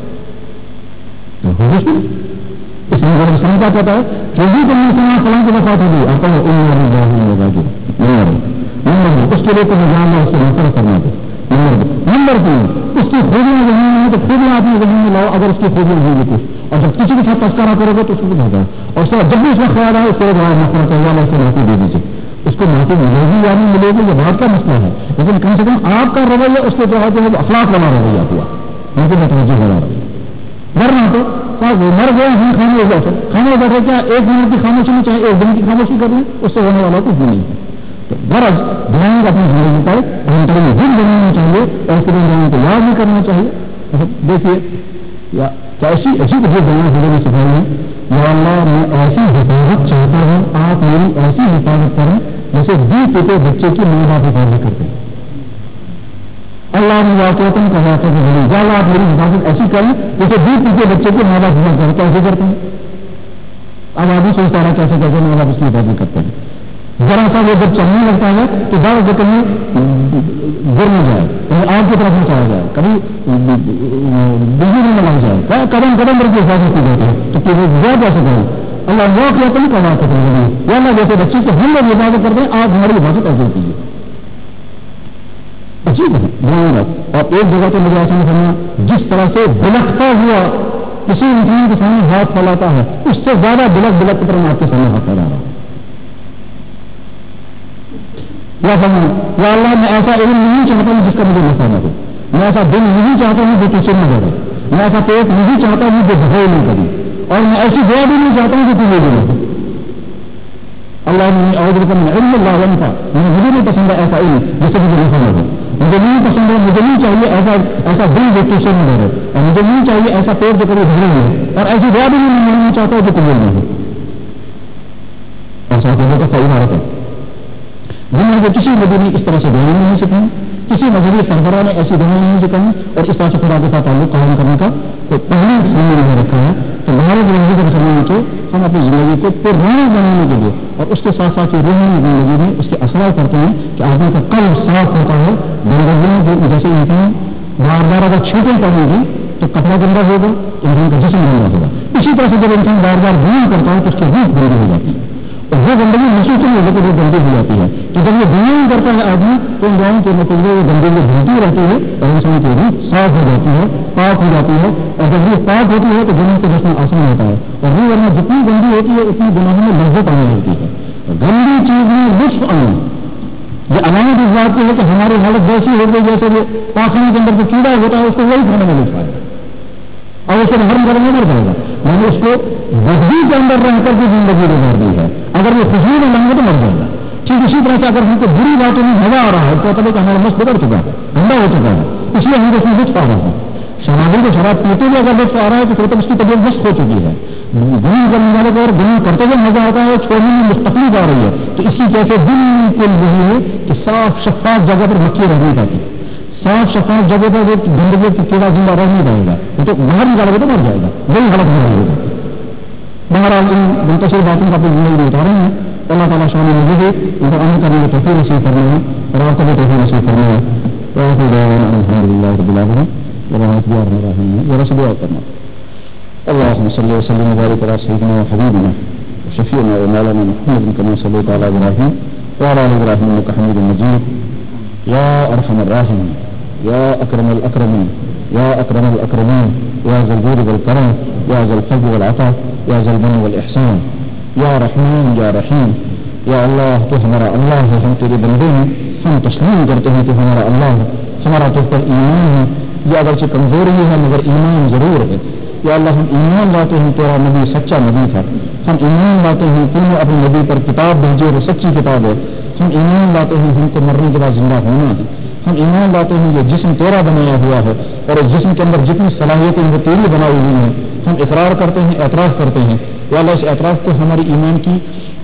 اس میں غیر اسلام کا پتا ہے کہ بھی تم نے سنا فلاں کی وفات ہوگی آپ کو اس کے لیے تمہیں جان اس سے نفرت کرنا دے. نمبر 3 اس کی خوبیاں ذہن میں ہیں تو خوبیاں آپ نے ذہن میں لاؤ اگر اس کی خوبیاں نہیں ہوتی اور جب کسی کے ساتھ تذکرہ کرو گے تو اس کو بھیجا اور جب بھی اس میں خیال آئے اس کو بڑا نفرت ہے یا اسے معافی دے دیجیے. اس کو معافی ملے گی یا نہیں ملے گی یہ بات کا مسئلہ ہے لیکن کم سے کم آپ کا رویہ اس کے جو ہے اخلاق والا رویہ ہوا مجھے متوجہ ہو رہا ہے. ورنہ تو صاحب وہ مر گئے ہم کھانے بیٹھے کیا 1 منٹ کی خاموشی میں چاہے 1 دن کی خاموشی کر لیں اس سے ہونے والا کچھ بھی نہیں ہے. تو غرض دھیان اپنی زندگی پر دل بنانا چاہیے اور اس کے لیے کو یاد نہیں کرنا چاہیے. دیکھیے یا ایسی کچھ دنیا زندگی سکھائی ہے یا اللہ میں ایسی حفاظت چاہتا ہوں آپ میری ایسی حفاظت کریں جیسے 2 پیٹے بچے کی ماں باپ حفاظت کرتے ہیں. اللہ نے واقعات کا واقعہ یا اللہ آپ میری حفاظت ایسی کریں جیسے 2 پیٹے بچے کی ماں باپ حفاظت کرتے کیسے کرتے ہیں. اب آدمی سوچتا رہا کیسے کیسے ماں باپ اس کی حفاظت کرتے ہیں. ذرا سا وہ جب چلنے لگتا ہے تو ذرا سے کہیں گر نہ جائے کہیں آگ کی طرف نہ چلا جائے کبھی بجلی میں لگ جائے قدم پر کی حفاظت کی جاتی ہے تو وہ کیسے کریں. اللہ وہ کہتے ہیں کہ واقع یا اللہ جیسے بچے کو ہم لوگ حفاظت کرتے ہیں آپ ہماری حفاظت ایسے کیجیے. عجیب ہے دھیان رکھ. اور ایک جگہ تو مجھے ایسا نہیں سمجھا جس طرح سے بلکتا ہوا کسی انسان کے سامنے ہاتھ پھیلاتا ہے اس سے زیادہ بلک کی طرح آپ کے سامنے ہاتھ پھیلا رہا ہے. یا سمجھ یا اللہ میں ایسا علم نہیں چاہتا ہوں جس کا مجھے نفع نہ ہو. میں ایسا دل نہیں چاہتا ہوں جو تجھے نہ ڈرے. میں ایسا پیٹ نہیں چاہتا ہوں جو بھگو نہیں کری. اور میں ایسی دعا بھی نہیں چاہتا ہوں جو تجھے نہ ہو. اللہ نے علم اللہ ونفع، مجھے نہیں پسند ہے ایسا علم جس سے مجھے نفع ہو، مجھے نہیں پسند ہے، مجھے نہیں چاہیے ایسا دل جو تجھ سے نہیں ڈرے، اور مجھے نہیں چاہیے ایسا پیڑ جو کبھی ہرے ہو، اور ایسی دعا بھی نہیں چاہتا جو قبول نہیں ہو. ایسا ہونے کا عبارت ہے. دنیا کے کسی نبی نے اس طرح سے دعائیں نہیں سکھائی، کسی مذہبی سربراہ نے ایسی دعائیں نہیں سکھائی، اور اس طرح سے خدا کے ساتھ تعلق قائم کرنے کا کوئی پہلے سامنے نہیں رکھا ہے. تو ہمارے زندگی کو سمجھنے کے ہم اپنی زندگی کو پرانی بنانے کے لیے اور اس کے ساتھ ساتھ روحانی زندگی میں اس کے اثرات کرتے ہیں کہ آدمی کا قلب صاف ہوتا ہے. گندگیاں جیسے انسان بار بار اگر چھوٹیں پڑیں گی تو کپڑا گندا ہوگا، انسان کا جسم گندا ہوگا. اسی طرح سے جب انسان بار بار گناہ کرتا ہے تو اس کی روح گندی ہو جاتی ہے، اور وہ گندگی محسوس نہیں ہوتی کہ وہ گندی ہو جاتی ہے. تو جب یہ گناہ نہیں کرتا ہے آدمی تو ان دعاؤں کے نتیجے میں گندگی دھلتی رہتی ہے اور انسان کی روح صاف ہو جاتی ہے، پاک ہو جاتی ہے. اور جب روح پاک ہوتی ہے تو گناہ سے بچنا آسان ہوتا ہے، اور روح ورنہ جتنی گندی ہوتی ہے اتنی گناہوں میں لذت آنے لگتی ہے. گندی چیز میں لطف آنا یہ علامت اس بات کی ہے کہ ہماری حالت ویسی ہو گئی جیسے وہ پاخانے کے اندر جو کیڑا ہوتا ہے اس کو وہی کھانے میں لطف آئے اور اس کو نرم کرنے مر جائے گا. میں نے اس کو بدبو کے اندر رہ کر کے زندگی گزار دی ہے، اگر وہ خوشبو میں لیں گے تو مر جائے گا. ٹھیک اسی طرح سے اگر ہم کو بری باتوں میں مزہ آ رہا ہے تو کہ ہمارا مست بگڑ چکا ہے، گندا ہو چکا ہے، اس لیے ہم اس میں لطف آ رہا ہے. شرابی کو شراب پیتے ہوئے اگر لطف آ رہا ہے تو پھر تک اس کی طبیعت مست ہو چکی ہے. گناہ کرنے والے کو اور گناہ کرتے ہوئے مزہ آتا ہے، چھوڑنے میں مستقبل آ رہی ہے. تو اس کی کیفیت بالکل وہی ہے کہ صاف شفاف جگہ پر مکھی رہ نہیں پاتی، صاف شفاف جگہ پر وہ گندگی کی کیڑا زندہ رہ نہیں پائے گا، وہ تو باہر نکالے گا تو مر جائے گا، وہی حالت میں رہے گا. بہرحال ان منتشر باتوں کا اپنی زندگی میں اتارے ہیں. اللہ تعالیٰ شان مجھے بھی ان کو عمل کرنے کی توفیق نصیب کرنا ہے اور آپ کو بھی توفیق نصیب کرنا ہے. الحمد للہ رب العالمین ورسول دعا کرنا. اللهم صل وسلم وبارك على سيدنا وحبيبنا وشفيعنا ومولانا محمد كما صليت على ابراهيم وعلى ال ابراهيم انك حميد مجيد. يا ارحم الراحمين، يا اكرم الاكرمين، يا اكرم الاكرمين، يا ذا الجود والكرم، يا ذا الفضل والعطاء، يا ذا المن والاحسان، یا رحمان یا رحیم. یا اللہ تو ہمارا اللہ ہے، ہم تیرے بندے ہیں، ہم تسلیم کرتے ہیں کہ ہمارا اللہ ہے، ہمارا تجھ پر ایمان ہے. یہ اگرچہ کمزوری ہے مگر ایمان ضرور ہے. یا اللہ ہم ایمان لاتے ہیں تیرا نبی سچا نبی تھا، ہم ایمان لاتے ہیں تو نے اپنے نبی پر کتاب بھیجی اور سچی کتاب ہے. ہم ایمان لاتے ہیں ہم کو مرنے کے بعد زندہ ہونا ہے. ہم ایمان لاتے ہیں یہ جسم تیرا بنایا ہوا ہے اور اس جسم کے اندر جتنی صلاحیتیں وہ تیری بنائی ہوئی ہیں. ہم اقرار کرتے ہیں، اعتراف کرتے ہیں. یا اللہ اس اعتراف کو ہماری ایمان کی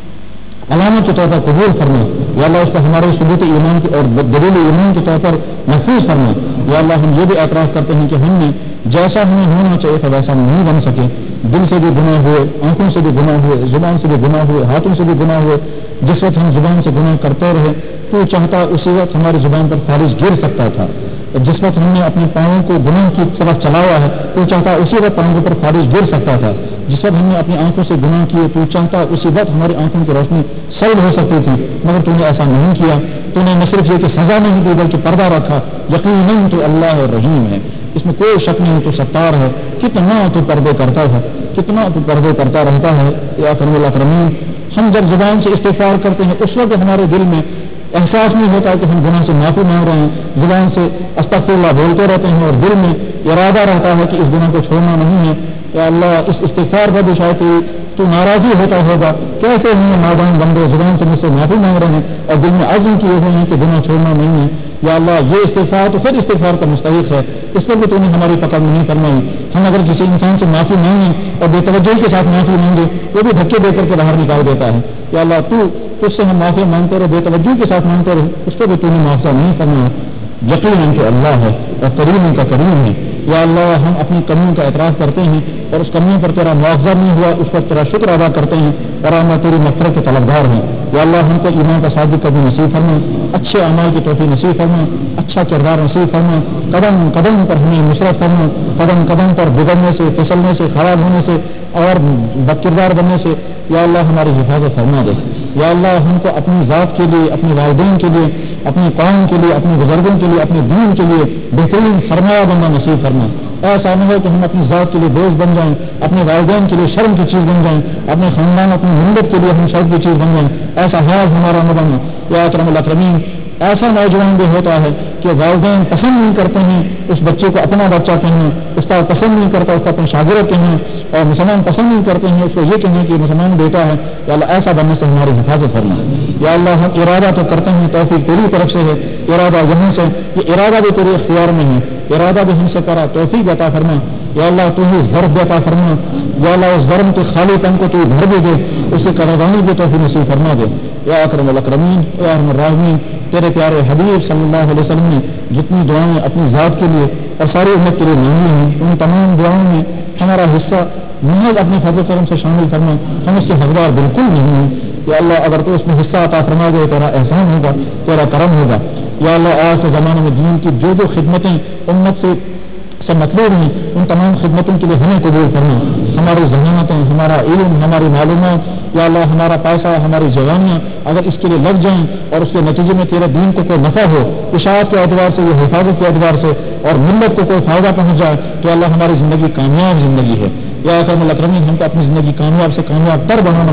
علامت کے طور پر قبول فرما. یا اللہ اس کو ہمارے ثبوت ایمان کی اور دلیل ایمان کے طور پر محفوظ فرما. یا اللہ ہم یہ بھی اعتراف کرتے ہیں کہ ہم نے جیسا ہمیں ہونا چاہیے تھا ویسا نہیں بن سکے. دل سے بھی گناہ ہوئے، آنکھوں سے بھی گناہ ہوئے، زبان سے بھی گناہ ہوئے، ہاتھوں سے بھی گناہ ہوئے. جس وقت ہم زبان سے گناہ کرتے رہے تو چاہتا اسی وقت ہماری زبان پر فارش گر سکتا تھا. جس وقت ہم نے اپنے پاؤں کو گناہ کی طرف چلایا ہے تو چاہتا اسی وقت پاؤں پر فارش گر سکتا تھا. جس وقت ہم نے اپنی آنکھوں سے گناہ کیے تو چاہتا اسی وقت ہماری آنکھوں کی روشنی سلب ہو سکتی تھی، مگر تو نے ایسا نہیں کیا. تو نے نہ صرف یہ کہ سزا نہیں دی بلکہ پردہ رکھا. یقیناً تو اللہ رحیم ہے، اس میں کوئی شک نہیں، تو ستار ہے. کتنا تو پردے کرتا ہے، کتنا تو پردے کرتا رہتا ہے. یا اکرم الاکرمین، ہم جب زبان سے استغفار کرتے ہیں اس وقت ہمارے دل میں احساس نہیں ہوتا کہ ہم گناہ سے معافی مانگ رہے ہیں. زبان سے استغفر اللہ بولتے رہتے ہیں اور دل میں ارادہ رہتا ہے کہ اس گناہ کو چھوڑنا نہیں ہے. یا اللہ اس استغفار پر شاید تو ناراضی ہوتا ہوگا، کیسے ہم نادان بندے زبان سے مجھ سے معافی مانگ رہے ہیں اور دل میں عزم کیے ہوئے ہیں کہ گناہ چھوڑنا نہیں ہے. یا اللہ یہ استغفار تو خود استغفار کا مستحق ہے، اس پر بھی تو نے ہماری پکڑ نہیں فرمائی. ہم اگر کسی انسان سے معافی مانگیں اور بے توجہی کے ساتھ معافی مانگے وہ بھی دھکے دے کر کے باہر نکال دیتا ہے. یا اللہ تو اس سے ہم معافی مانگتے رہے، بے توجہی کے ساتھ مانگتے رہے، اس کو بھی تو نے معاوضہ نہیں فرمایا. یقیناً کہ اللہ ہے اور کریم کا کریم ہے. یا اللہ ہم اپنی کمیوں کا اعتراف کرتے ہیں اور اس کمیوں پر تیرا معاوضہ نہیں ہوا اس پر تیرا شکر ادا کرتے ہیں اور ہم تیری مغفرت کے طلبگار ہیں. یا اللہ ہم کو ایمان کا صادق کبھی نصیب فرما، اچھے اعمال کی توفیق نصیب فرما، اچھا کردار نصیب فرما. قدم قدم پر ہمیں نصرت فرما، قدم قدم پر بگڑنے سے، پھسلنے سے، خراب ہونے سے اور بد کردار بننے سے یا اللہ ہماری حفاظت فرما دے. یا اللہ ہم کو اپنی ذات کے لیے، اپنے والدین کے لیے، اپنے قوم کے لیے، اپنے بزرگوں کے لیے، اپنے دین کے لیے بہترین سرمایہ بندہ نصیب فرما. ایسا نہ ہو کہ ہم اپنی ذات کے لیے بوجھ بن جائیں، اپنے والدین کے لیے شرم کی چیز بن جائیں، اپنے خاندان اپنی ملت کے لیے ہم شرم کی چیز بن جائیں. ایسا حال ہمارا نہ بنے. یا اکرم الاکرمین ایسا نوجوان بھی ہوتا ہے کہ والدین پسند نہیں کرتے ہیں اس بچے کو اپنا بچہ کہنا، استاد پسند نہیں کرتا اس کو اپنا شاگرد کہنا، اور مسلمان پسند نہیں کرتے ہیں اس کو یہ کہنا کہ مسلمان بیٹا ہے. یا اللہ ایسا بننے سے ہماری حفاظت فرما. یا اللہ ہم ارادہ تو کرتے ہیں، توفیق تیری طرف سے ہے، ارادہ یہاں سے، یہ ارادہ بھی تیرے اختیار میں ہے، ارادہ بھی ہم سے کرا، توفیق عطا فرما. یا اللہ تو ہی ضرب عطا فرما. یا اللہ اس ضرب کے خالی پن کو تو بھر دے دے، اسے قربانی بھی توفیق نصیب فرما دے. یا اکرم الاکرمین، یا ارحم الراحمین، تیرے پیارے حبیب صلی اللہ علیہ وسلم نے جتنی دعائیں اپنی ذات کے لیے اور ساری امت کے لیے مانگی ہیں، ان تمام دعاؤں میں ہمارا حصہ محض اپنے فضل کرم سے شامل کرنا، ہم اس کے حقدار بالکل نہیں ہیں. یا اللہ اگر تو اس میں حصہ عطا فرما دے تیرا احسان ہوگا، تیرا کرم ہوگا. یا اللہ آج کے زمانے میں دین کی جو خدمتیں امت سے مطلوب ہیں ان تمام خدمتوں کے لیے ہمیں قبول کرنا. ہماری ذہانتیں، ہمارا علم، ہماری معلومات، یا اللہ ہمارا پیسہ، ہماری جوانیاں اگر اس کے لیے لگ جائیں اور اس کے نتیجے میں تیرے دین کو کوئی نفع ہو، اشاعت کے اعتبار سے، یہ حفاظت کے اعتبار سے، اور ملت کو کوئی فائدہ پہنچ جائے تو اللہ ہماری زندگی کامیاب زندگی ہے. یا اکرم الاکرمین، ہم کو اپنی زندگی کامیاب سے کامیاب تر بنانا